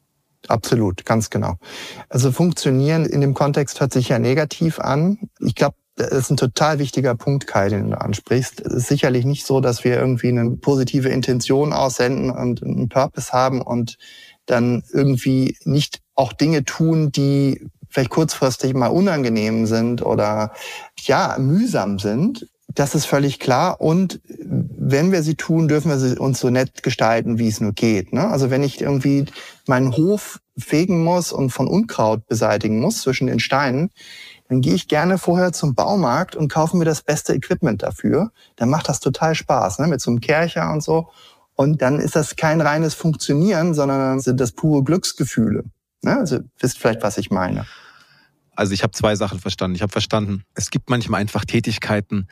Absolut, ganz genau. Also funktionieren in dem Kontext hört sich ja negativ an. Ich glaube, das ist ein total wichtiger Punkt, Kai, den du ansprichst. Es ist sicherlich nicht so, dass wir irgendwie eine positive Intention aussenden und einen Purpose haben und dann irgendwie nicht auch Dinge tun, die vielleicht kurzfristig mal unangenehm sind oder ja mühsam sind. Das ist völlig klar. Und wenn wir sie tun, dürfen wir sie uns so nett gestalten, wie es nur geht. Ne? Also wenn ich irgendwie meinen Hof fegen muss und von Unkraut beseitigen muss zwischen den Steinen, dann gehe ich gerne vorher zum Baumarkt und kaufe mir das beste Equipment dafür. Dann macht das total Spaß, ne? Mit so einem Kercher und so. Und dann ist das kein reines Funktionieren, sondern sind das pure Glücksgefühle. Ne? Also wisst vielleicht, was ich meine. Also ich habe zwei Sachen verstanden. Ich habe verstanden, es gibt manchmal einfach Tätigkeiten,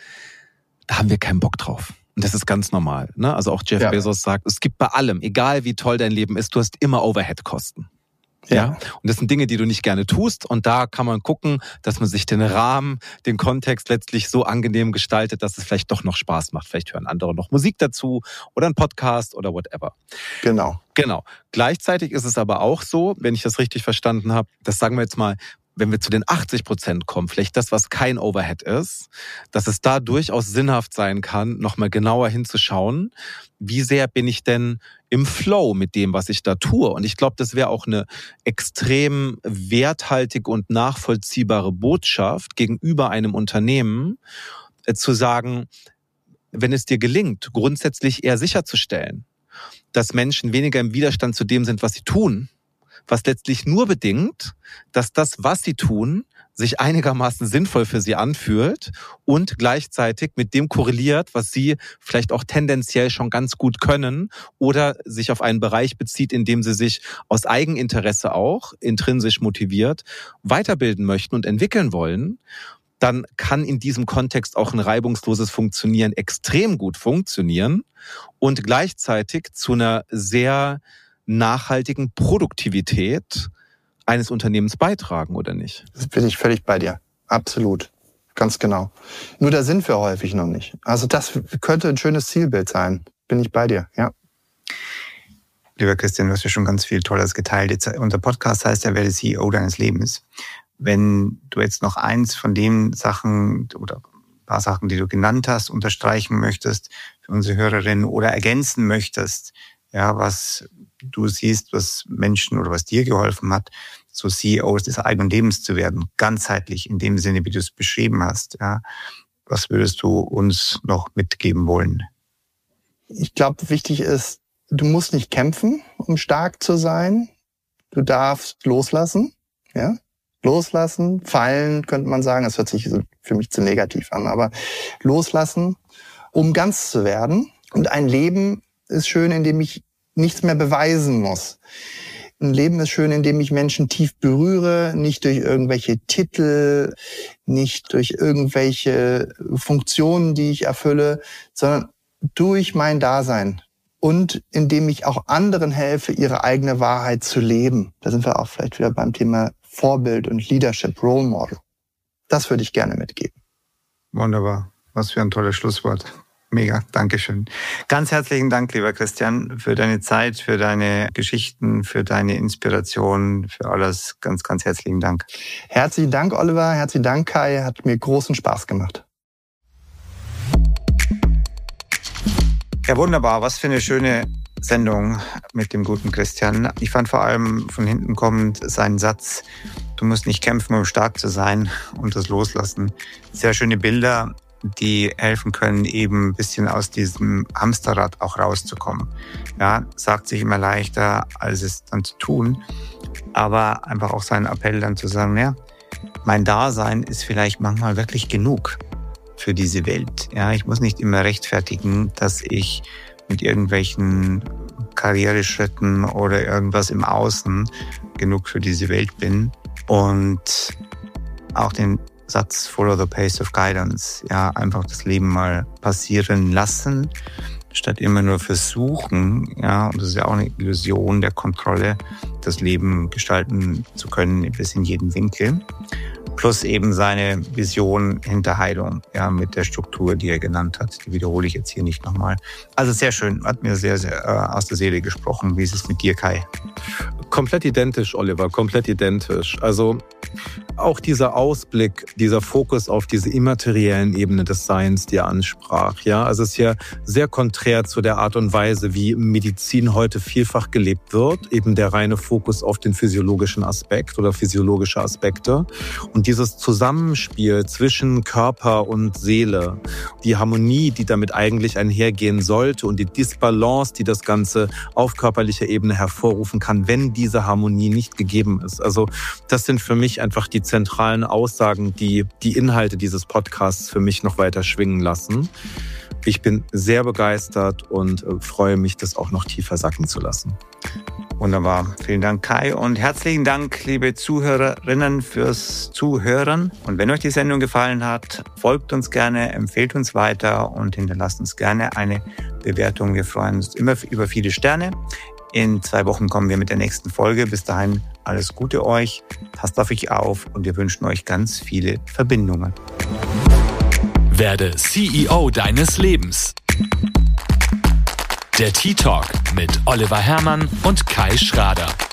da haben wir keinen Bock drauf. Und das ist ganz normal. Ne? Also auch Jeff ja. Bezos sagt, es gibt bei allem, egal wie toll dein Leben ist, du hast immer Overhead-Kosten. Ja. ja. Und das sind Dinge, die du nicht gerne tust. Und da kann man gucken, dass man sich den Rahmen, den Kontext letztlich so angenehm gestaltet, dass es vielleicht doch noch Spaß macht. Vielleicht hören andere noch Musik dazu oder einen Podcast oder whatever. Genau. Genau. Gleichzeitig ist es aber auch so, wenn ich das richtig verstanden habe, das sagen wir jetzt mal, wenn wir zu den achtzig Prozent kommen, vielleicht das, was kein Overhead ist, dass es da durchaus sinnhaft sein kann, nochmal genauer hinzuschauen, wie sehr bin ich denn im Flow mit dem, was ich da tue. Und ich glaube, das wäre auch eine extrem werthaltige und nachvollziehbare Botschaft gegenüber einem Unternehmen, äh, zu sagen, wenn es dir gelingt, grundsätzlich eher sicherzustellen, dass Menschen weniger im Widerstand zu dem sind, was sie tun, was letztlich nur bedingt, dass das, was sie tun, sich einigermaßen sinnvoll für sie anfühlt und gleichzeitig mit dem korreliert, was sie vielleicht auch tendenziell schon ganz gut können oder sich auf einen Bereich bezieht, in dem sie sich aus Eigeninteresse auch intrinsisch motiviert weiterbilden möchten und entwickeln wollen, dann kann in diesem Kontext auch ein reibungsloses Funktionieren extrem gut funktionieren und gleichzeitig zu einer sehr nachhaltigen Produktivität eines Unternehmens beitragen, oder nicht? Das bin ich völlig bei dir. Absolut. Ganz genau. Nur da sind wir häufig noch nicht. Also das könnte ein schönes Zielbild sein. Bin ich bei dir, ja. Lieber Christian, du hast ja schon ganz viel Tolles geteilt. Jetzt, unser Podcast heißt ja, werde C E O deines Lebens. Wenn du jetzt noch eins von den Sachen oder ein paar Sachen, die du genannt hast, unterstreichen möchtest für unsere Hörerinnen oder ergänzen möchtest, ja, was du siehst, was Menschen oder was dir geholfen hat, so C E Os des eigenen Lebens zu werden, ganzheitlich in dem Sinne, wie du es beschrieben hast, ja, was würdest du uns noch mitgeben wollen? Ich glaube, wichtig ist, du musst nicht kämpfen, um stark zu sein. Du darfst loslassen, ja. Loslassen, fallen, könnte man sagen. Das hört sich für mich zu negativ an, aber loslassen, um ganz zu werden. Und ein Leben ist schön, in dem ich nichts mehr beweisen muss. Ein Leben ist schön, in dem ich Menschen tief berühre, nicht durch irgendwelche Titel, nicht durch irgendwelche Funktionen, die ich erfülle, sondern durch mein Dasein. Und indem ich auch anderen helfe, ihre eigene Wahrheit zu leben. Da sind wir auch vielleicht wieder beim Thema Vorbild und Leadership, Role Model. Das würde ich gerne mitgeben. Wunderbar. Was für ein tolles Schlusswort. Mega. Dankeschön. Ganz herzlichen Dank, lieber Christian, für deine Zeit, für deine Geschichten, für deine Inspiration, für alles. Ganz, ganz herzlichen Dank. Herzlichen Dank, Oliver. Herzlichen Dank, Kai. Hat mir großen Spaß gemacht. Ja, wunderbar. Was für eine schöne Sendung mit dem guten Christian. Ich fand vor allem von hinten kommend seinen Satz, du musst nicht kämpfen, um stark zu sein, und das Loslassen. Sehr schöne Bilder, die helfen können, eben ein bisschen aus diesem Hamsterrad auch rauszukommen. Ja, sagt sich immer leichter, als es dann zu tun. Aber einfach auch seinen Appell dann zu sagen, ja, mein Dasein ist vielleicht manchmal wirklich genug für diese Welt. Ja, ich muss nicht immer rechtfertigen, dass ich mit irgendwelchen Karriereschritten oder irgendwas im Außen genug für diese Welt bin. Und auch den Satz Follow the pace of guidance, ja, einfach das Leben mal passieren lassen, statt immer nur versuchen, ja, und das ist ja auch eine Illusion der Kontrolle, das Leben gestalten zu können bis in jeden Winkel. Plus eben seine Vision hinter Heilung, ja, mit der Struktur, die er genannt hat. Die wiederhole ich jetzt hier nicht nochmal. Also sehr schön, hat mir sehr, sehr äh, aus der Seele gesprochen. Wie ist es mit dir, Kai? Komplett identisch, Oliver, komplett identisch. Also auch dieser Ausblick, dieser Fokus auf diese immateriellen Ebene des Seins, die er ansprach, ja, also es ist ja sehr konträr zu der Art und Weise, wie Medizin heute vielfach gelebt wird, eben der reine Fokus auf den physiologischen Aspekt oder physiologische Aspekte. Und dieses Zusammenspiel zwischen Körper und Seele, die Harmonie, die damit eigentlich einhergehen sollte, und die Disbalance, die das Ganze auf körperlicher Ebene hervorrufen kann, wenn diese Harmonie nicht gegeben ist. Also das sind für mich einfach die zentralen Aussagen, die die Inhalte dieses Podcasts für mich noch weiter schwingen lassen. Ich bin sehr begeistert und freue mich, das auch noch tiefer sacken zu lassen. Wunderbar. Vielen Dank, Kai. Und herzlichen Dank, liebe Zuhörerinnen, fürs Zuhören. Und wenn euch die Sendung gefallen hat, folgt uns gerne, empfehlt uns weiter und hinterlasst uns gerne eine Bewertung. Wir freuen uns immer über viele Sterne. In zwei Wochen kommen wir mit der nächsten Folge. Bis dahin alles Gute euch. Passt auf euch auf und wir wünschen euch ganz viele Verbindungen. Werde C E O deines Lebens. Der Tea Talk mit Oliver Hermann und Kai Schrader.